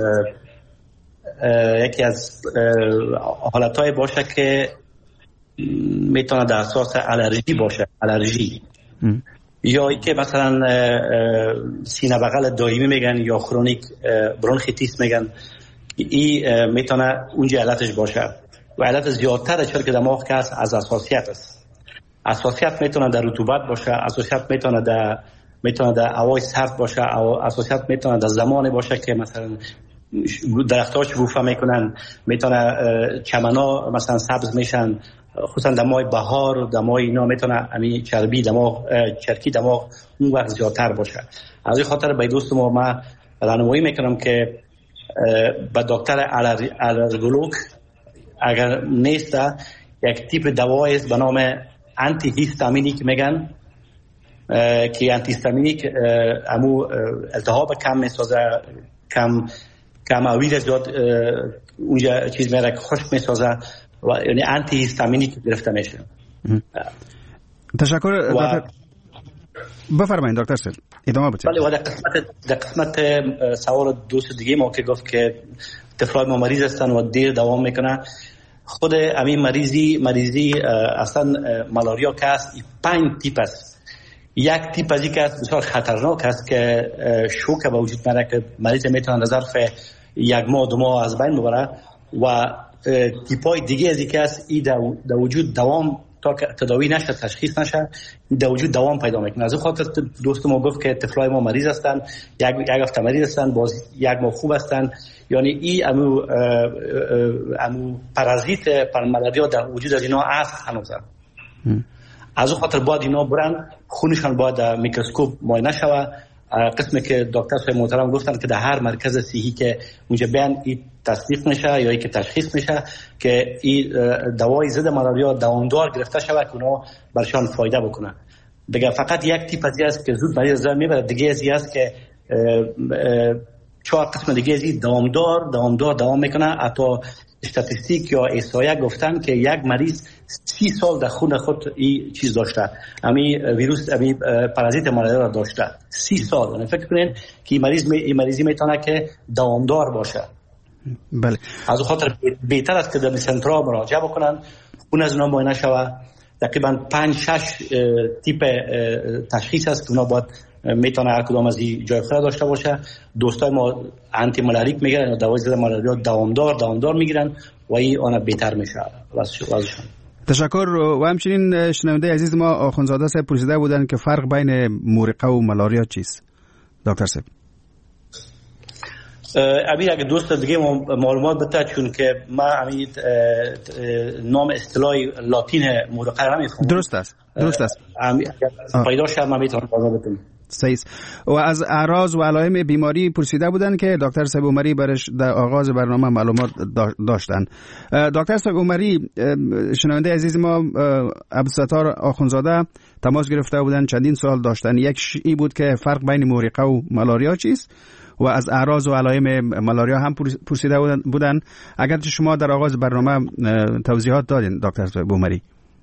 از حالتهای باشه که میتونه در اساس الرژی باشه، الرژی یا که مثلا سینه بغل دائمی میگن یا کرونیک برونخیتیس میگن، این میتونه اونجا علتش باشه. و علت زیادتر چرک دماغ که از حساسیت است. حساسیت میتونه در رطوبت باشه، حساسیت میتونه در هوای سرد باشه، حساسیت میتونه در زمان باشه که مثلا درخت‌ها شکوفه میکنن، میتونه چمن‌ها مثلا سبز میشن، خصوصا در ماه بهار و در ماه اینا میتونه همین چرکی دماغ اون وقت زیادتر باشه. از این خاطر به دوست ما راهنمایی میکنم که به دکتر الرژولوژ اگر نیست یک تیپ دوایی است به نام آنتی هیستامینیک میگن که آنتی هیستامینیک همو التهاب کم میسازه، کم ویروس زیاد اونجا چیز میره که خشک میسازه و یعنی آنتی هیستامینیک گرفته میشه. تشکر دکتر. بفرمایید دکتر صاحب ادامه بدید. بله، و در قسمت سوال دوست دیگه ما که گفت که طفلای ما مریض هستن و دیر دوام میکنه، خود همین مریضی اصلا مالاریا که است 5 تیپ است. یک تیپ از این که است بسیار خطرناک است که شوک به وجود میاره که مریض میتونه ظرف 1 ماه 2 ماه از بین ببره، و تیپای دیگه از این که است این در وجود دوام تا که تداوی نشه، تشخیص نشه، در وجود دوام پیدا میکنه. از اون خاطر دوست ما گفت که طفلای ما مریض هستن، یک هفته مریض هستن، باز 1 ماه خوب هستن، یعنی این امو پارازیت مالاریا در وجود از اینا است هنوز. از اون خاطر باید اینا برن خونشان باید در میکروسکوپ معاینه شوه. قسمی که دکتر صاحب محترم گفتن که در هر مرکز صحی که اونجا بیان این تصدیق میشه یا ای که تشخیص میشه که این دوای ضد مالاریا دوامدار گرفته شود که اونا برشان فایده بکنه. دیگه فقط یک تیپ از است که زود مریض از میبره، دیگه از است که 4 قسم دیگه از دوامدار دوام میکنه. حتی استاتستیک یا احصایه گفتن که یک مریض 30 سال در خون خود این چیز داشته، همین ویروس، همین پارازیت مالاریا را داشته 30 سال. یعنی فکر کنین که این مریضی میتونه که دوامدار باشه. بله. از خاطر بهتر است که در سنترال مراجعه بکنن، خون از اونها معاینه شود. تقریبا 5-6 تیپ تشخیص است که اونا باید میتونه هر کدام از این جای خود داشته باشه. دوستای ما آنتی مالاریک میگیرن، دوای ضد مالاریا دوامدار میگیرن و این آن بهتر میشه وضعشون. تشکر. و همچنین شنونده عزیز ما آخونزاده صاحب پرسیده بودن که فرق بین مورقه و مالاریا چیست دکتر صاحب؟ ابی اگه دوست دیگه معلومات بده، چون که ما همین نام اصطلاحی لاتین مورقه را نمیفهمم. درست است پیدا شد ما میتونم بازا بدم. صحیح. و از اعراض و علائم بیماری پرسیده بودن که دکتر صاحب عمری برش در آغاز برنامه معلومات داشتن. دکتر صاحب عمری، شنونده عزیز ما عبدالستار آخونزاده تماس گرفته بودن، چندین سوال داشتن. یک این بود که فرق بین مورقه و مالاریا چیست، و از اعراض و علائم مالاریا هم پرسیده بودن. اگر شما در آغاز برنامه توضیحات دادین دکتر صاحب عمری.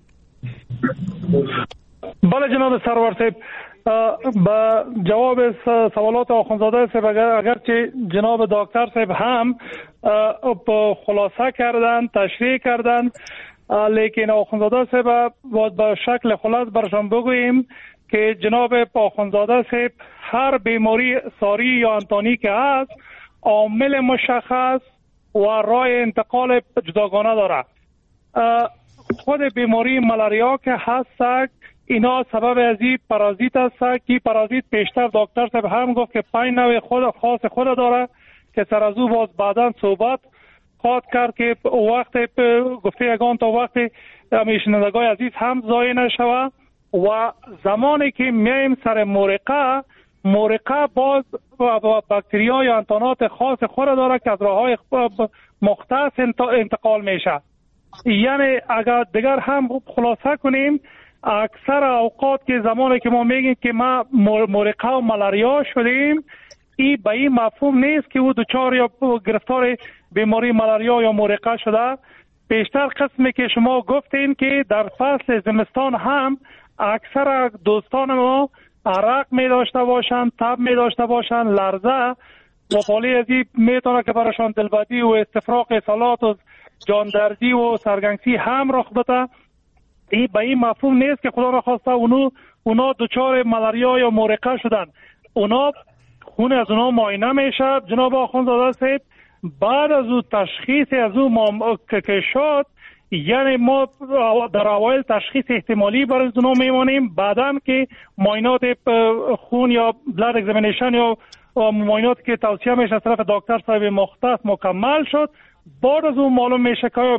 بله جناب سرور صاحب، با جواب سوالات آخونزاده صاحب اگرچه جناب دکتر صاحب هم خلاصه کردن، تشریح کردن، لیکن آخونزاده صاحب با شکل خلاص برشان بگوییم که جناب آخونزاده صاحب هر بیماری ساری یا انتانی که هست عامل مشخص و راه انتقال جداگانه داره. خود بیماری مالاریا که هست اینا سبب از این پارازیت است که پارازیت پیشتر دکتر صاحب هم گفت که 5 نوع خاص خود داره که سر از او باز بعدا صحبت خواهد کرد که وقت گفته یگان تا وقت شنوندگان عزیز هم ضایع نشود. و زمانی که میایم سر مورقه باز باکتریا یا انتانات خاص خود داره که از راه‌های مختص انتقال میشه. یعنی اگر دیگر هم خلاصه کنیم، اکثر اوقات که زمانی که ما میگیم که ما مورقه و مالاریا شدیم، این به این مفهوم نیست که او دچار یا گرفتار بیماری مالاریا یا مورقه شده. بیشتر قسمی که شما گفتین که در فصل زمستان هم اکثر دوستان ما عرق می داشته باشند، تب می داشته باشند، لرزه و پالی از این میتونه که براشان دلبدی و استفراغ اصالات و جاندردی و سرگنگسی هم رخ بده. این به این مفهوم نیست که خدا را خواسته اونا دچار مالاریا یا مورقه شدن. اونا خون از اونا معاینه میشه جناب آخونزاده صاحب. بعد از اون تشخیص از اون که شد، یعنی ما در اوایل تشخیص احتمالی برای اونا میمانیم، بعداً که معاینات خون یا بلاد اگزامینیشن یا معاینات که توصیه میشه از طرف دکتر صاحب مختص مکمل شد، بعد از اون معلوم میشه که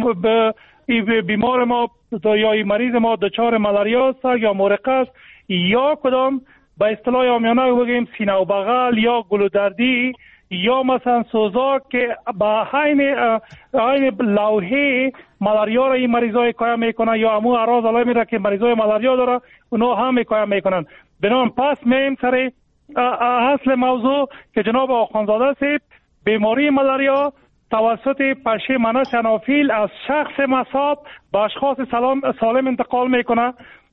بیمار ما یا مریض ما دچار مالاریا است یا مورقه است، یا کدام به اصطلاح عامیانه بگیم سینه و بغل یا گلودردی یا مثلا سوزاک که با عین لوحه مالاریا را این مریضای کایا میکنن یا امو اعراض علائمی را که مریضای مالاریا داره اونا هم کایا میکنن. بنابراین پس میایم سر اصل موضوع که جناب آخونزاده صاحب بیماری مالاریا توسط پشه منس انافیل از شخص مصاب به اشخاص سالم انتقال میکنه.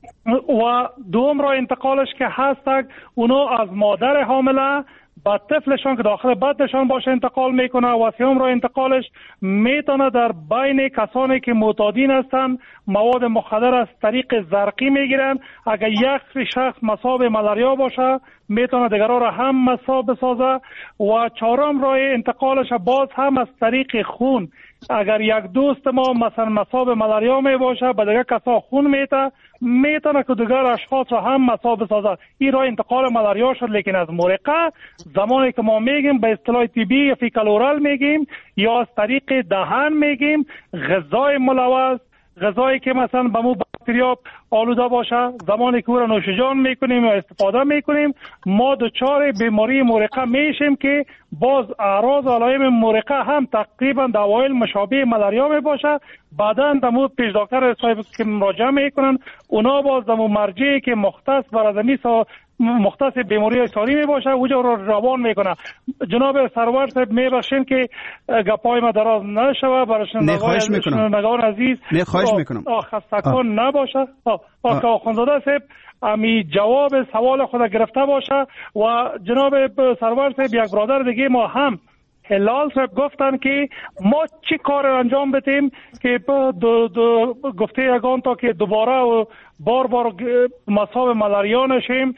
و دوم راه انتقالش که هست اونا از مادر حامله با طفلشان که داخل بدنشان باشه انتقال میکنه و سوم راه انتقالش میتونه در بین کسانی که معتادین هستن مواد مخدر از طریق زرقی میگیرن. اگر یک شخص مصاب ملاریا باشه میتونه دیگران را هم مصاب بسازه. و چهارم راه انتقالش باز هم از طریق خون. اگر یک دوست ما مثلا مصاب ملاریا می باشه به دیگر کسا خون میتونه که دیگر اشخاص را هم مصاب بسازه. این راه انتقال ملاریا شد. لیکن از مرقه زمانی که ما میگیم به اصطلاح طبی یا فیکال اورال میگیم یا از طریق دهن میگیم غذای ملوث، غذایی که مثلا به مو باکتریا آلوده باشه، زمانی که او را نوشجان میکنیم یا استفاده میکنیم ما دچار بیماری مرقه میشیم که باز اعراض علائم مرقه هم تقریبا در اوایل مشابه ملاریا می باشه. بعدا دمو پیش دکتر صاحب که مراجعه میکنن اونا باز دمو مرجعی که مختص برادمی مختص بیماری ساری می باشه اوجا رو روان میکنه. جناب سرور صاحب میبخشین که گپای ما دراز نشوه براشون نگاه عزیز خواهش میکنم خستکان نباشه. که آخوندزاده صاحب امی جواب سوال خود گرفته باشه. و جناب سرور صاحب یک برادر دیگه ما هم هلال صاحب گفتن که ما چی کار انجام بدیم که گفته یگان تا که دوباره و بار مصاب ملاریا نشیم.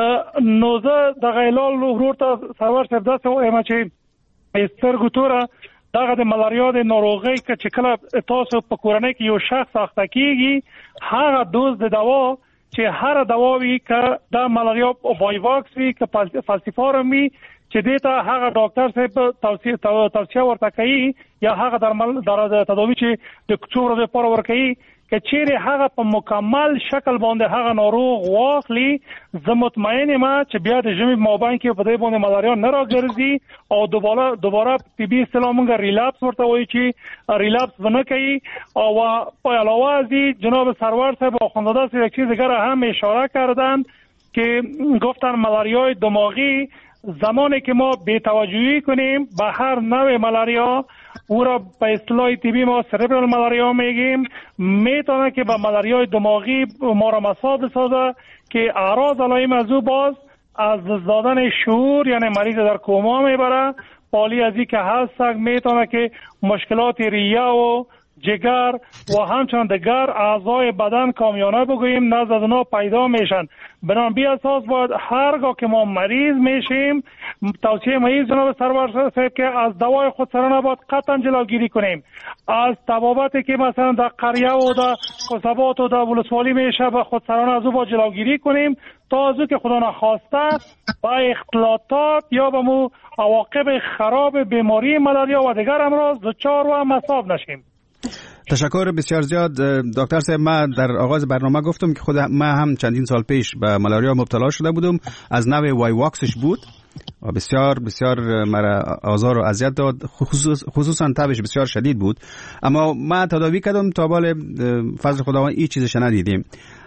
نوزه دقیق هلال رو تا سرور صاحب دست و ایمه چه استرگو توره دقیق ملاریا ده ناروغی که چکل تاسو پا کورنه که یو شخص اختکیگی هر دوز ده دوا چه هر دواوی که ده ملاریا وایواکس وی که فلسفه می چې دیتا هغه ډاکټر صاحب توصیه ورته کوي یا هغه در تداوی چې د څو ورځې لپاره ورکوي که چیرې هغه په مکمل شکل باندې هغه ناروغ واخلي زه مطمئن یم چې بیا د ژمي مابین کې په دې باندې ملاریا نه راګرځي او دوباره طبي اصطلاح مونږ ریلاپس ورته وایي چې ریلاپس ونه کوي. او په علاوه از جناب سرور صاحب آخوندزاده صاحب یک چیز دیگر هم اشاره کردند که گفتن ملاریای دماغی زمانی که ما بی‌توجهی کنیم به هر نوع ملاریا او را به اصطلاح طبی ما سربرال ملاریا میگیم میتونه که به ملاریای دماغی ما را مصاب بسازه که اعراض علائم از او باز از دادن شعور یعنی مریض در کوما میبره. پالی از این که هست میتونه که مشکلات ریه و جگر و همچنان دیگر اعضای بدن کامیانه بگوییم نزد از اونا پیدا میشن. بنابراین بی اساس باید هرگاه که ما مریض میشیم توصیه مریض جناب سرور صاحب که از دوای خودسرانه باید قطعا جلوگیری کنیم. از تبابتی که مثلا در قریه و در قصبات و در ولسوالی میشه به خودسرانه از او باید جلوگیری کنیم تا از او که خدا نخواسته با اختلاطات یا به مو عواقب خراب بیماری ملاریا و دیگر امراض دچار و مصاب نشیم. تشکر بسیار زیاد دکتر صاحب. من در آغاز برنامه گفتم که خود من هم چندین سال پیش به ملاریا مبتلا شده بودم. از نوع وایواکسش بود و بسیار مرا آزار و اذیت داد، خصوصا تبش بسیار شدید بود. اما من تداوی کردم تا بال فضل خداوند این چیزش ندیدیم.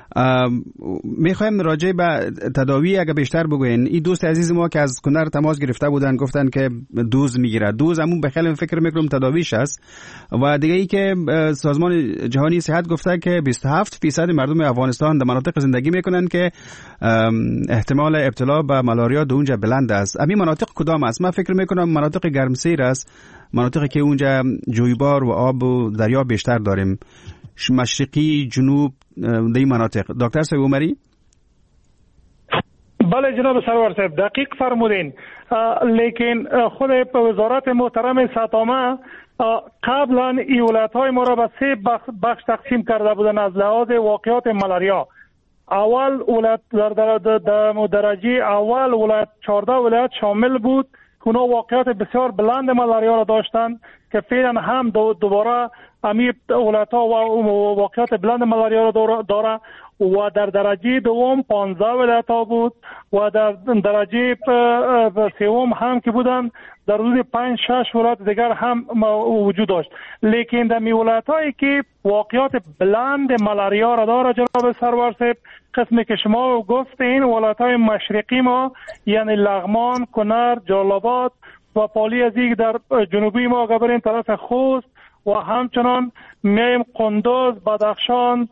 میخوایم راجع به تداوی اگه بیشتر بگوین. این دوست عزیز ما که از کنر تماس گرفته بودن گفتن که دوز میگیره. دوز همون به خیلی فکر میکنم تداویش است. و دیگه ای که سازمان جهانی صحت گفته که 27% مردم افغانستان در مناطق زندگی میکنن که احتمال ابتلا به ملاریا در اونجا بلند است. همین مناطق کدام است؟ من فکر میکنم مناطق گرمسیر است، مناطقی که اونجا جویبار و آب و دریا بیشتر داریم، مشرقی جنوب در این مناطق. دکتر صاحب عمری؟ بله جناب سرور صاحب دقیق فرمودین. لیکن خود وزارت محترم صحت عامه قبلا این ولایت‌های ما را به 3 بخش تقسیم کرده بودن از لحاظ واقعات ملاریا. اول ولایت در درجه اول ولایت 14 ولایت شامل بود که اونا واقعات بسیار بلند ملاریا را داشتند که فعلا هم دوباره امی ولایت‌ها و واقعات بلند ملاریا را داره. و در درجه دوم 15 ولایت‌ها بود و در درجه سوم هم که بودن در حدود 5-6 ولایت دیگر هم وجود داشت. لیکن در می ولایت‌هایی که واقعات بلند ملاریا را داره جناب سرور صاحب قسمی که شما گفتین ولایت‌های مشرقی ما یعنی لغمان، کنر، جلال آباد و پالی از در جنوبی ما بریم طرف خوست و همچنان میایم قندوز، بدخشان،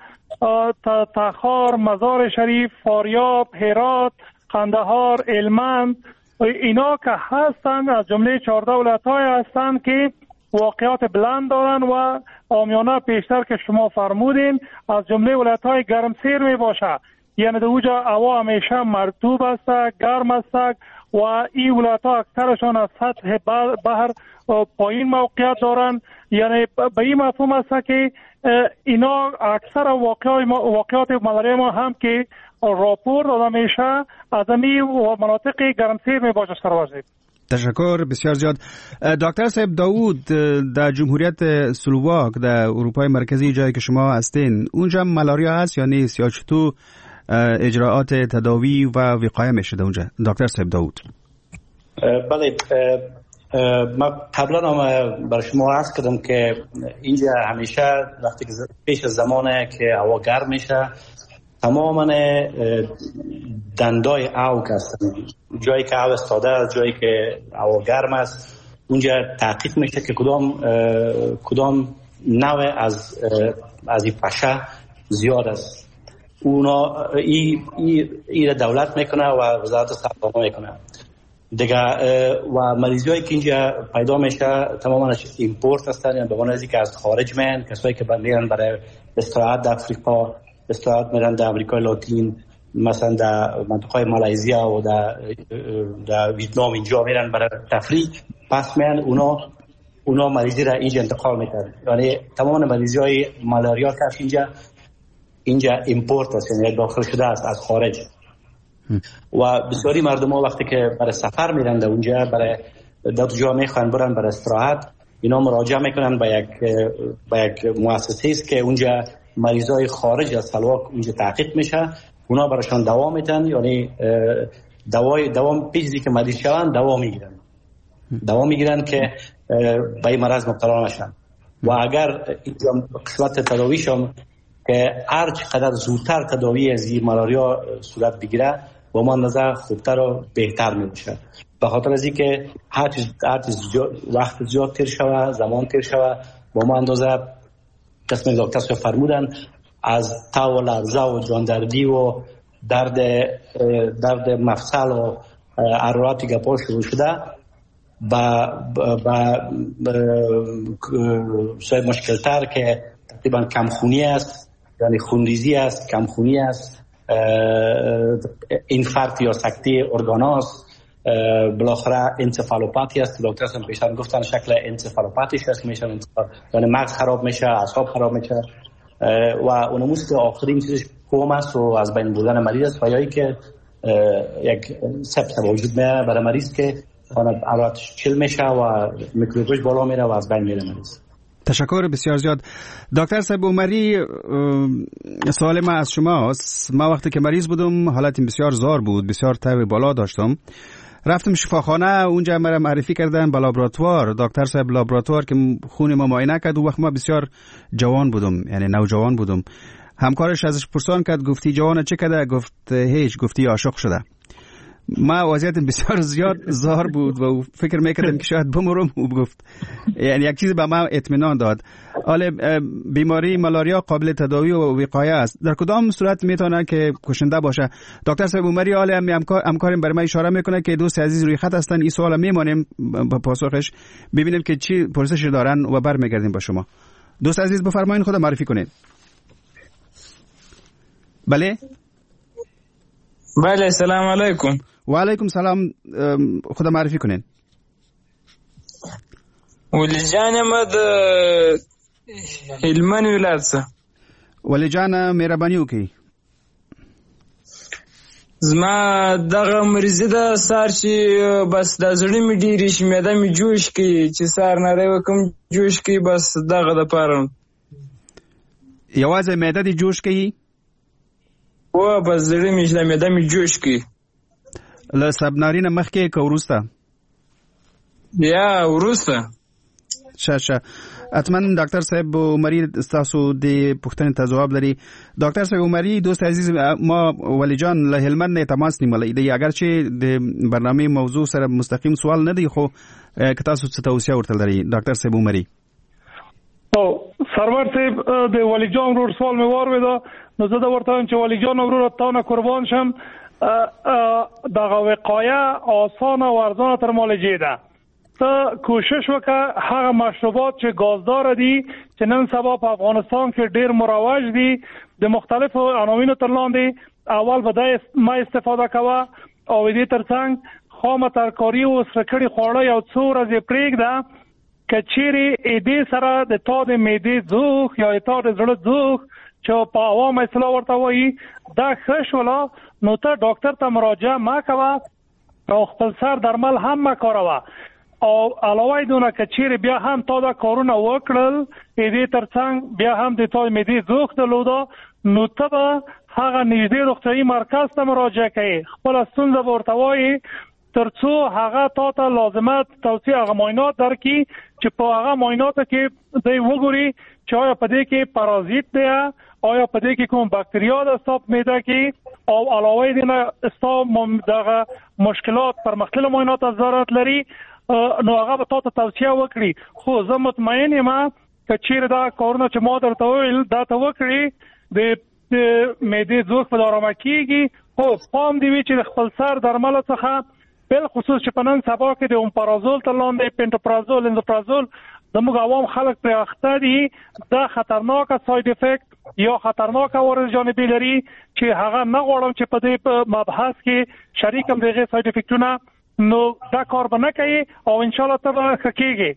تخار، مزار شریف، فاریاب، هرات، قندهار، هلمند، اینا که هستند از جمله 14 ولایت‌های هستند که واقعات بلند دارن و عامیانه پیشتر که شما فرمودین از جمله ولایت‌های گرمسیر می باشه، یعنی در اونجا هوا همیشه مرطوب است، گرم است و این ولایت‌ها اکثرشان از سطح بحر پایین موقعیت دارن. یعنی به این مفهوم است که اینا اکثر واقعات ملاریا ما هم که راپور داده میشه از این مناطق گرمسیر می باشه. سروازی تشکر بسیار زیاد. دکتر صاحب داوود، در جمهوریت سلوواک در اروپای مرکزی جایی که شما هستین اونجا ملاریا هست یا نیست، یا چطور اجراعات تداوی و وقایه میشه در اونجا؟ دکتر صاحب داوود. بله، ما قبلا هم برای شما عرض کردم که اینجا همیشه وقتی که پیش از زمانه که هوا گرم میشه تماما دندای او هستن، جایی که او استاده است، جایی که هوا گرم است، اونجا تحقیق میشه که کدام نوع از این پشه زیاد است. اونا ای دولت میکنه و وزارت صحت میکنه دیگه. و مریضی هایی که اینجا پیدا میشه تماما ایمپورت هستن، یعنی به معنی از اینکه از خارج میان، کسایی که میرن برای استراحت در افریقا، استراحت میرن در امریکای لاتین، مثلا در منطقه مالزیا و در ویتنام اینجا میرن برای تفریح، پس میان اونا مریضی را اینجا انتقال میکنن. یعنی تمام مریضی های مالاریا که اینجا ایمپورت است، یعنی داخل شده است از خارج. و بسیاری مردم ها وقتی که برای سفر میرن در اونجا، برای دو جا میخوان برن برای استراحت، اینا مراجعه میکنن به یک مؤسسه است که اونجا مریضای خارج از سلواک اونجا تحقیق میشه، اونا براشون دوا میتن، یعنی دوا پیشی که مریض شون دوا میگیرن که به این مرض مبتلا نشن. و اگر قسمت تداویشون که هر چقدر زودتر تداوی از این ملاریا صورت بگیره با ما نظر خوبتر و بهتر میشه، به خاطر از اینکه هر وقت زیاد تیر شوه، زمان تیر شوه، با ما اندازه قسم دکتر صاحب فرمودن از تاو و لرزه و جاندردی و درد مفصل و حراراتی که پا شروع شده با مشکلتر که تقریبا کمخونی است، یعنی خونریزی است، کمخونی است، اینفارکت یا سکته ارگاناست، بالاخره انسفالوپاتی است. دکتر هم پیشتر گفتن شکل انسفالوپاتیش است که میشه، یعنی مغز خراب میشه، اعصاب خراب میشه و اونموست آخرین چیزش کوم است و از بین بردن مریض است، و یایی که یک سپس وجود میاره برای مریض که حالاتش چل میشه و میکروبش بالا میره و از بین میره مریض. تشکر بسیار زیاد. دکتر صاحب عمری، سوال ما از شما است. ما وقتی که مریض بودم حالتم بسیار زار بود، بسیار تب بالا داشتم، رفتم شفاخانه، اونجا مرا معرفی کردن به لابراتوار. دکتر صاحب لابراتوار که خون ما معاینه کرد، و وقت ما بسیار جوان بودم، یعنی نوجوان بودم. همکارش ازش پرسان کرد، گفتی جوان چه کرده؟ گفت هیچ. گفتی عاشق شده. ما وضعیتم بسیار زیاد زار بود و فکر میکردم که شاید بمرم. و گفت یعنی یک چیز به ما اطمینان داد. حالا بیماری ملاریا قابل تداوی و وقایه است، در کدام صورت میتونه که کشنده باشه؟ دکتر صاحب عمری حالا همکارم برای ما اشاره میکنه که دوست عزیز روی خط هستن، این سوال میمونیم با پاسخش، ببینیم که چی پرسش دارن و برمیگردیم با شما. دوست عزیز بفرمایید، خود معرفی کنید. بله، سلام علیکم. و علیکم سلام، خود معرفی کنین. ولی جان احمد هلمند ولایت څخه. ولی جان مهرباني وکړئ. زما دغه مریضي ده سار چې بس د زړه مې ډېرې شي، معده مې جوش کوي چې سار نری وکم جوش کوي، بس دغه دپاره. یوازې معده دې جوش کوي؟ و بس زړه مې د معده مې جوش کوي. له سبناري نه مخکې که وروسته؟ یا وروسته. ښه حتما ډاکټر صاحب عمري ستاسو د پوښتنې ته ځواب لري. ډاکټر صاحب عمري، دوست عزیز ما ولی جان له هلمند نه تماس نیولی دی، اگر چې د برنامه موضوع سره مستقیم سوال نه دی، خو که تاسو څه توصیه ورته لري ډاکټر صاحب عمري؟ سرور صاحب د ولی جان ورور سوال مې واورېده، نو زه دا ورته وایم چې ولی جان ورور تا نه قربان شم، دغه وقایه آسانه و ارزانه تر معالجې ده. ته کوشش وکړه هغه مشروبات چې گازدار دي چې نن سبا په افغانستان کې ډیر مروج دي د مختلفو عناوینو تر لاندې، اول به د ما استفاده کوه او دې ترڅنګ خامه ترکاری او سرکړی خواړه یو څو ورځې پرېږده. که چیرې دې سره د تا د معدې ځوخ یا تا د زړه ځوخ چې په عوامو اصطلاح ورته وایي دا ښه شوله، نو ته ډاکټر ته مراجعه مه کوه او خپل سر درمل هم مه کاروه. او علاوه دونه که چیرې بیا هم تا دا کارونه وکړل دې ترڅنګ بیا هم د تا معدې ځوخ درلوده، نو ته به هغه نږدې روغتیایي مرکز ته مراجعه کوي، خپله ستونزه به ورته وایي ترڅو هغه تا ته لازمه توصیه هغه معاینات درکړي چې په هغه معایناتو کې دوی وګوري چې آیا په دې کې پارازیت دی، آیا په دې کې کوم باکتریا ده ستا په معده کې، او علاوه دې نه ستا دغه مشکلات پرمختللي معاینات ضرورت لري، نو هغه به تا ته توصیه وکړي. خو زه مطمئن یم که چیرې دا کارونه چې ما درته وویل دا ته وکړي د معدې ځوخ به آرامه کېږي. خو پام دې وي چې د خپل سر درملو څخه بالخصوص چې په نن سبا کې د اومپرازول تر لاندې پنټوپرازول انزوپرازول زموږ عوام خلک پرې اخته دي، دا خطرناکه ساید افیکټ یا خطرناکه عوارض جانبي لري چې هغه نه غواړم چې په دې مبحث کې شریکم دغه ساید افیکټونه، نو دا کار به نه کوي او ان شاء الله ته به ښه کېږي.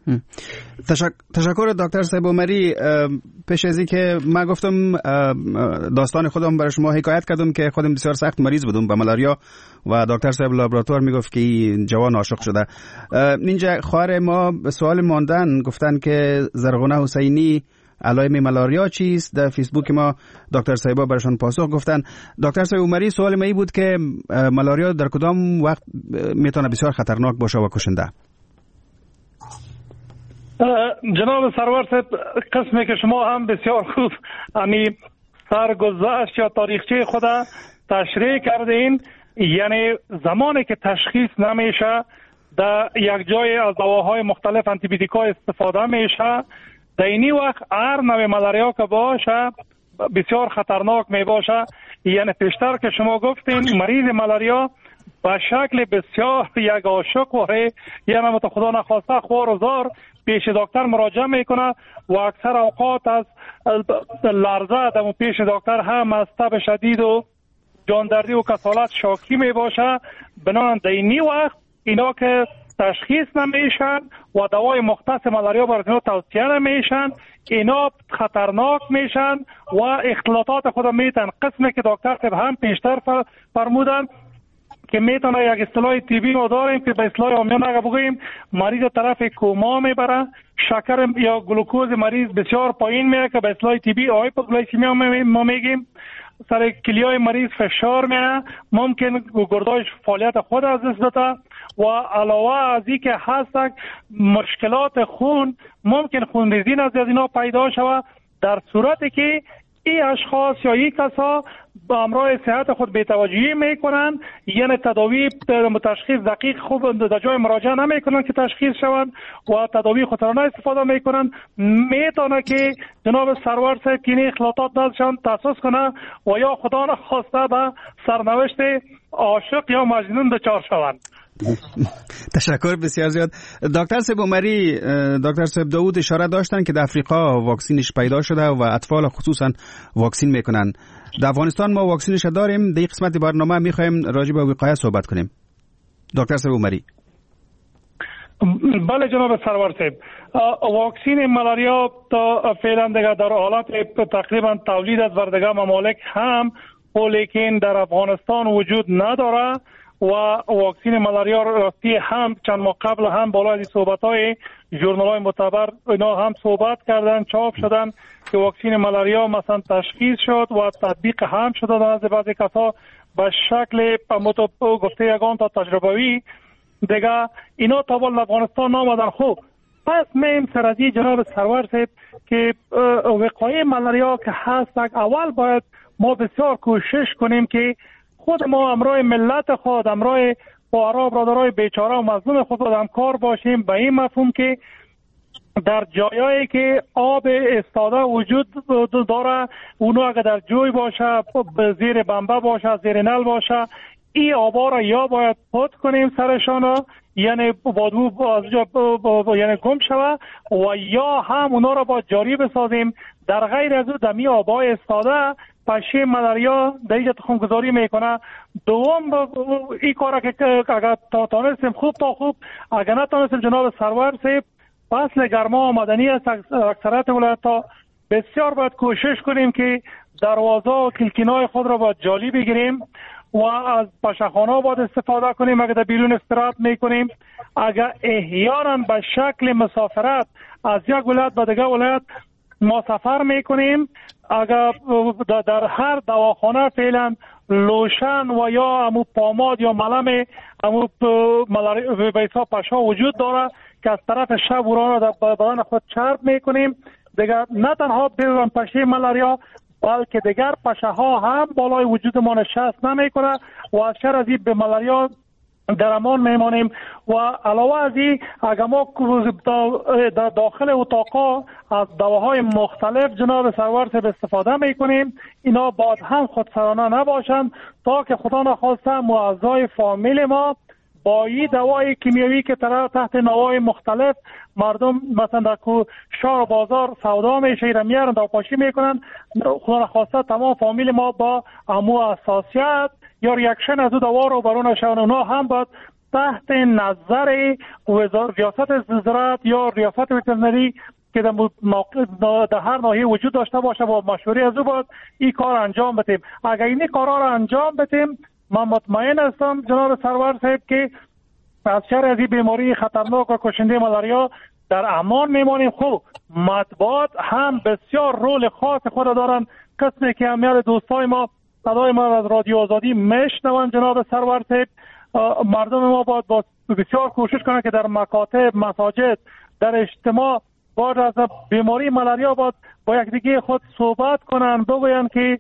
تشکر دکتر صاحب عمری. پیش از اینکه من گفتم داستان خودم برای شما حکایت کردم که خودم بسیار سخت مریض بودم به ملاریا و دکتر صاحب لابراتوار میگفت که این جوان عاشق شده. اینجا خواهر ما به سوال ماندن گفتن که زرغونه حسینی علائم ملاریا چیست؟ در فیسبوک ما دکتر صاحبا برشان پاسخ گفتن. دکتر صاحب عمری سوال ما بود که ملاریا در کدام وقت میتونه بسیار خطرناک باشه و کشنده؟ جناب سرور صاحب قسمی که شما هم بسیار خوب سرگذشت یا تاریخچه خود تشریح کردین، یعنی زمانی که تشخیص نمیشه در یک جای از دواهای مختلف انتیبیوتیکا استفاده میشه، در اینی وقت هر نوع ملاریا که باشه بسیار خطرناک می باشه. یعنی پیشتر که شما گفتین مریض ملاریا به شکل بسیار یک عاشق وره، یعنی مت خدا نخواسته خوار و زار پیش دکتر مراجعه میکنه و اکثر اوقات از لرزه در پیش دکتر هم از تب شدید و جاندردی و کسالت شاکی می باشه. بنابراین در اینی وقت اینا که تشخیص نمیشن و دوای مختص ملاریا برای اینا توصیه نمیشن، اینا خطرناک میشن و اختلاطات خود میتن. قسمی که دکتر صاحب هم پیشتر فرمودن که میتونه یک اصطلاح تیبی ما داریم که به اصطلاح عامیانه اگه بگوییم مریض طرف کوما میبره، شکر یا گلوکوز مریض بسیار پایین میره که به اصطلاح تیبی هایپوگلایسیمیا ما میگیم، سر کلیای مریض فشار میره، ممکن گردایش فعالیت خود از دست بده و علاوه از این که هست مشکلات خون، ممکن خونریزی از اینا پیدا شود در صورتی که این اشخاص یا این کسا با امراض صحت خود بی‌توجهی میکنن، یعنی تداوی تشخیص دقیق خوب در جای مراجعه نمیکنن که تشخیص شوند و تداوی خطرانه استفاده میکنن، میتونه که جناب سرور صاحب که این اخلاطات دستشان تاسیس کنه و یا خدا نخواسته به سرنوشت عاشق یا مجنون دچار شوند. تشکر بسیار زیاد. دکتر صاحب عمری، دکتر صاحب داوود اشاره داشتن که در افریقا واکسینش پیدا شده و اطفال خصوصا واکسین میکنن. در افغانستان ما واکسینش داریم. در این قسمت برنامه میخوایم راجع به وقایع صحبت کنیم. دکتر صاحب عمری. بله جناب سرور صاحب، واکسین ملاریا تا فعلا دیگه در حالت تقریبا تولید از دیگه ممالک هم، لیکن در افغانستان وجود نداره و واکسین ملاریا راستی هم چند ماه قبل هم بالای صحبت‌های ژورنال‌های معتبر اینا هم صحبت کردن، چاپ شدن که واکسین ملاریا مثلا تشخیص شد و تطبیق هم شده از بعضی کسا به شکل گفته یگان تا تجربوی دیگه اینا تا بال افغانستان نامدن. خوب پس میم سرازی جناب سرور صاحب که وقایع ملاریا که هست اول باید ما بسیار کوشش کنیم که خود ما امرای ملت خود، امرای فقرا برادرای بیچاره و مظلوم خود همکار باشیم، به این مفهوم که در جایایی که آب استاده وجود داره، اونو اگر در جوی باشه، زیر بمبه باشه، زیر نل باشه، این آبا را یا باید پود کنیم سرشان، یعنی بادو از یعنی گم شوه، و یا هم اونا را با جاری بسازیم. در غیر از او دمی آبای استاده پشه ملاریا در اینجا تخم گذاری میکنه. دوم این کار که اگر تانستیم خوب تا خوب، اگر نتانستیم جناب سرور صاحب، فصل گرما آمدنی است اکثرت ولایت‌ها، بسیار باید کوشش کنیم که دروازه و کلکینای خود را باید جالی بگیریم و از پشخانه باید استفاده کنیم. اگر در بیرون استراحت میکنیم، اگر احیانا به شکل مسافرت از یک ولایت به دیگر ولایت ما سفر میکنیم، اگر در هر دواخانه فعلا لوشن و یا امو پاماد یا ملم امو بیسا پشا وجود داره که از طرف شب او را در بدن خود چرب میکنیم. دیگر نه تنها بیرون پشه ملاریا، بلکه دیگر پشه ها هم بالای وجود ما نشست نمیکنه و از شر از این به ملاریا در امان میمانیم. و علاوه از این اگر ما در داخل اتاقا از دواهای مختلف جناب سرور صاحب استفاده میکنیم، اینا باید هم خودسرانه نباشند تا که خدا نخواسته معضای فامیل ما با این دوای کیمیایی که تحت نوای مختلف مردم مثلا در شهر و بازار سودا میشه را میارن داپاشی میکنن، خدا نخواسته تمام فامیل ما با امو حساسیت یا ریاکشن از او دوا رو برون شون. اونا هم باید تحت نظر ریاست زراعت یا ریاست وترنری که در هر ناحیه وجود داشته باشه با مشوری از او باید این کار انجام بدیم. اگر این کارا رو انجام بدیم، من مطمئن هستم جناب سرور صاحب که از شر از این بیماری خطرناک و کشنده ملاریا در امان میمانیم. خب مطبوعات هم بسیار رول خاص خود دارن، قسمی که همیار دوستای ما صدای ما از رادیو آزادی میشنون. جناب سرور صاحب، مردم ما باید بسیار کوشش کنن که در مکاتب، مساجد، در اجتماع باید از بیماری ملاریا با یکدیگه خود صحبت کنن، بگوین که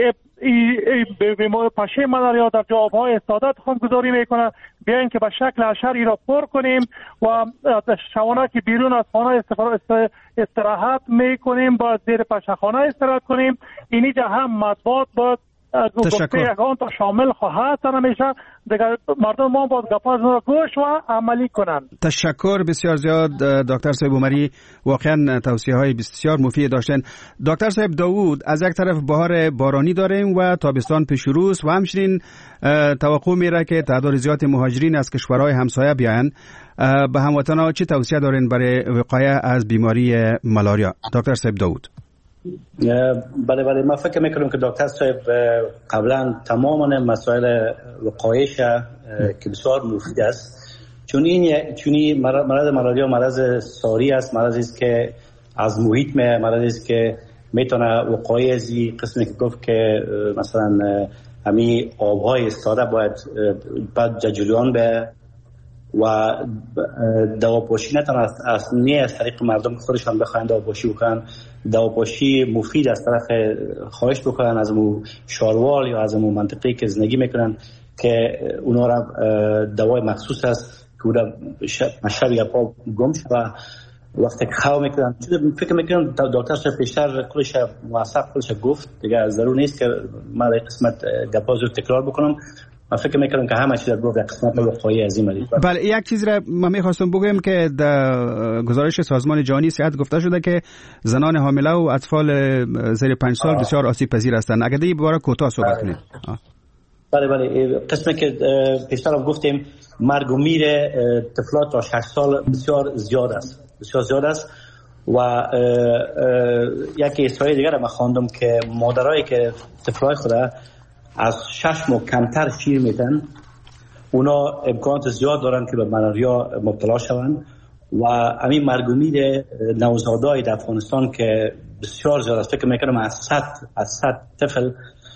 پشه ملاریا در جوابهای استاده تخم گذاری میکنه، بیاین که به شکل حشری را پر کنیم و شبانه که بیرون از خانه استراحت میکنیم باید زیر پشه‌خانه استراحت کنیم. اینی جا هم مطبوعات باید گفته یکان تا شامل خواهد نمیشه، دیگر مردم ما باید گپاز را گوش و عملی کنند. تشکر بسیار زیاد دکتر صاحب عمری، واقعا توصیه های بسیار مفید داشتن. دکتر صاحب داوود، از یک طرف بهار بارانی داریم و تابستان پیش روست و همچنین توقع میره که تعداد زیاد مهاجرین از کشورهای همسایه بیاین. به هموطنان چه توصیه دارین برای وقایه از بیماری ملاریا؟ دکتر صاحب داوود. بله من فکر میکنم که دکتر صاحب قبلا تماما مسائل وقایش که بسیار مفید است، چون این مرض ملاریا مرض ساری است، مرضی است که از محیط مرضی است که میتونه وقایع از قسمی که گفت که مثلا همین آبهای استاده باید بعد جلوان به و دواپاشی نتن از طریق مردم خودشان بخواهند دواپاشی بکنن، دواپاشی مفید از طرف خواهش بکنن از مو شاروال یا از مو منطقه‌ای که زندگی میکنن که اونا را دوای مخصوص است که اونا شب یا پا گم شد و وقتی که خواه میکنن. فکر میکنم دکتر صاحب پیشتر کلش موثق کلش گفت، دیگه ضرور نیست که من قسمت گپا رو تکرار بکنم. من فکر میکنم که همه چیز در گفت قسمت وقایع از این مریض. بله، یک چیز را من میخواستم بگم که در گزارش سازمان جهانی صحت گفته شده که زنان حامله و اطفال زیر 5 سال بسیار آسیب پذیر هستند. اگر دیگه باره کوتاه صحبت کنید. بله قسمی که پیشتر گفتیم مرگ و میر طفلات تا 6 سال بسیار زیاد است و یک احصایه دیگر من خواندم که مادرایی که طفلای خود از 6 ماه کمتر شیر میدن، اونا امکانات زیاد دارن که به ملاریا مبتلا شوند و همین مرگ و میر نوزادای در افغانستان که بسیار زیاد است. فکر میکنم از 100 طفل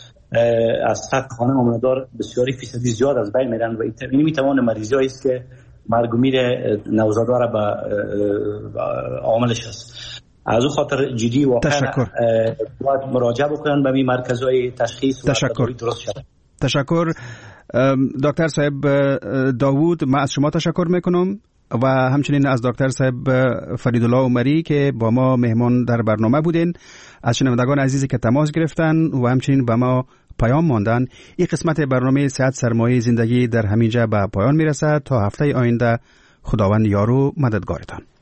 از 100 خانه امانتدار بسیاری فیصدی زیاد از بین میرن و این میتوان مریضی است که مرگ و میر نوزادا را به عاملش است. از اون خاطر جدی واقعا باید مراجعه بکنن به این مرکزهای تشخیص و تداوی درست شد. تشکر دکتر صاحب داوود، من از شما تشکر میکنم. و همچنین از دکتر صاحب فریدالله عمری که با ما مهمان در برنامه بودین، از شنوندگان عزیزی که تماس گرفتن و همچنین با ما پیام ماندن. این قسمت برنامه صحت سرمایه زندگی در همینجا به پایان میرسد. تا هفته آینده خداوند یار و مددگارتان.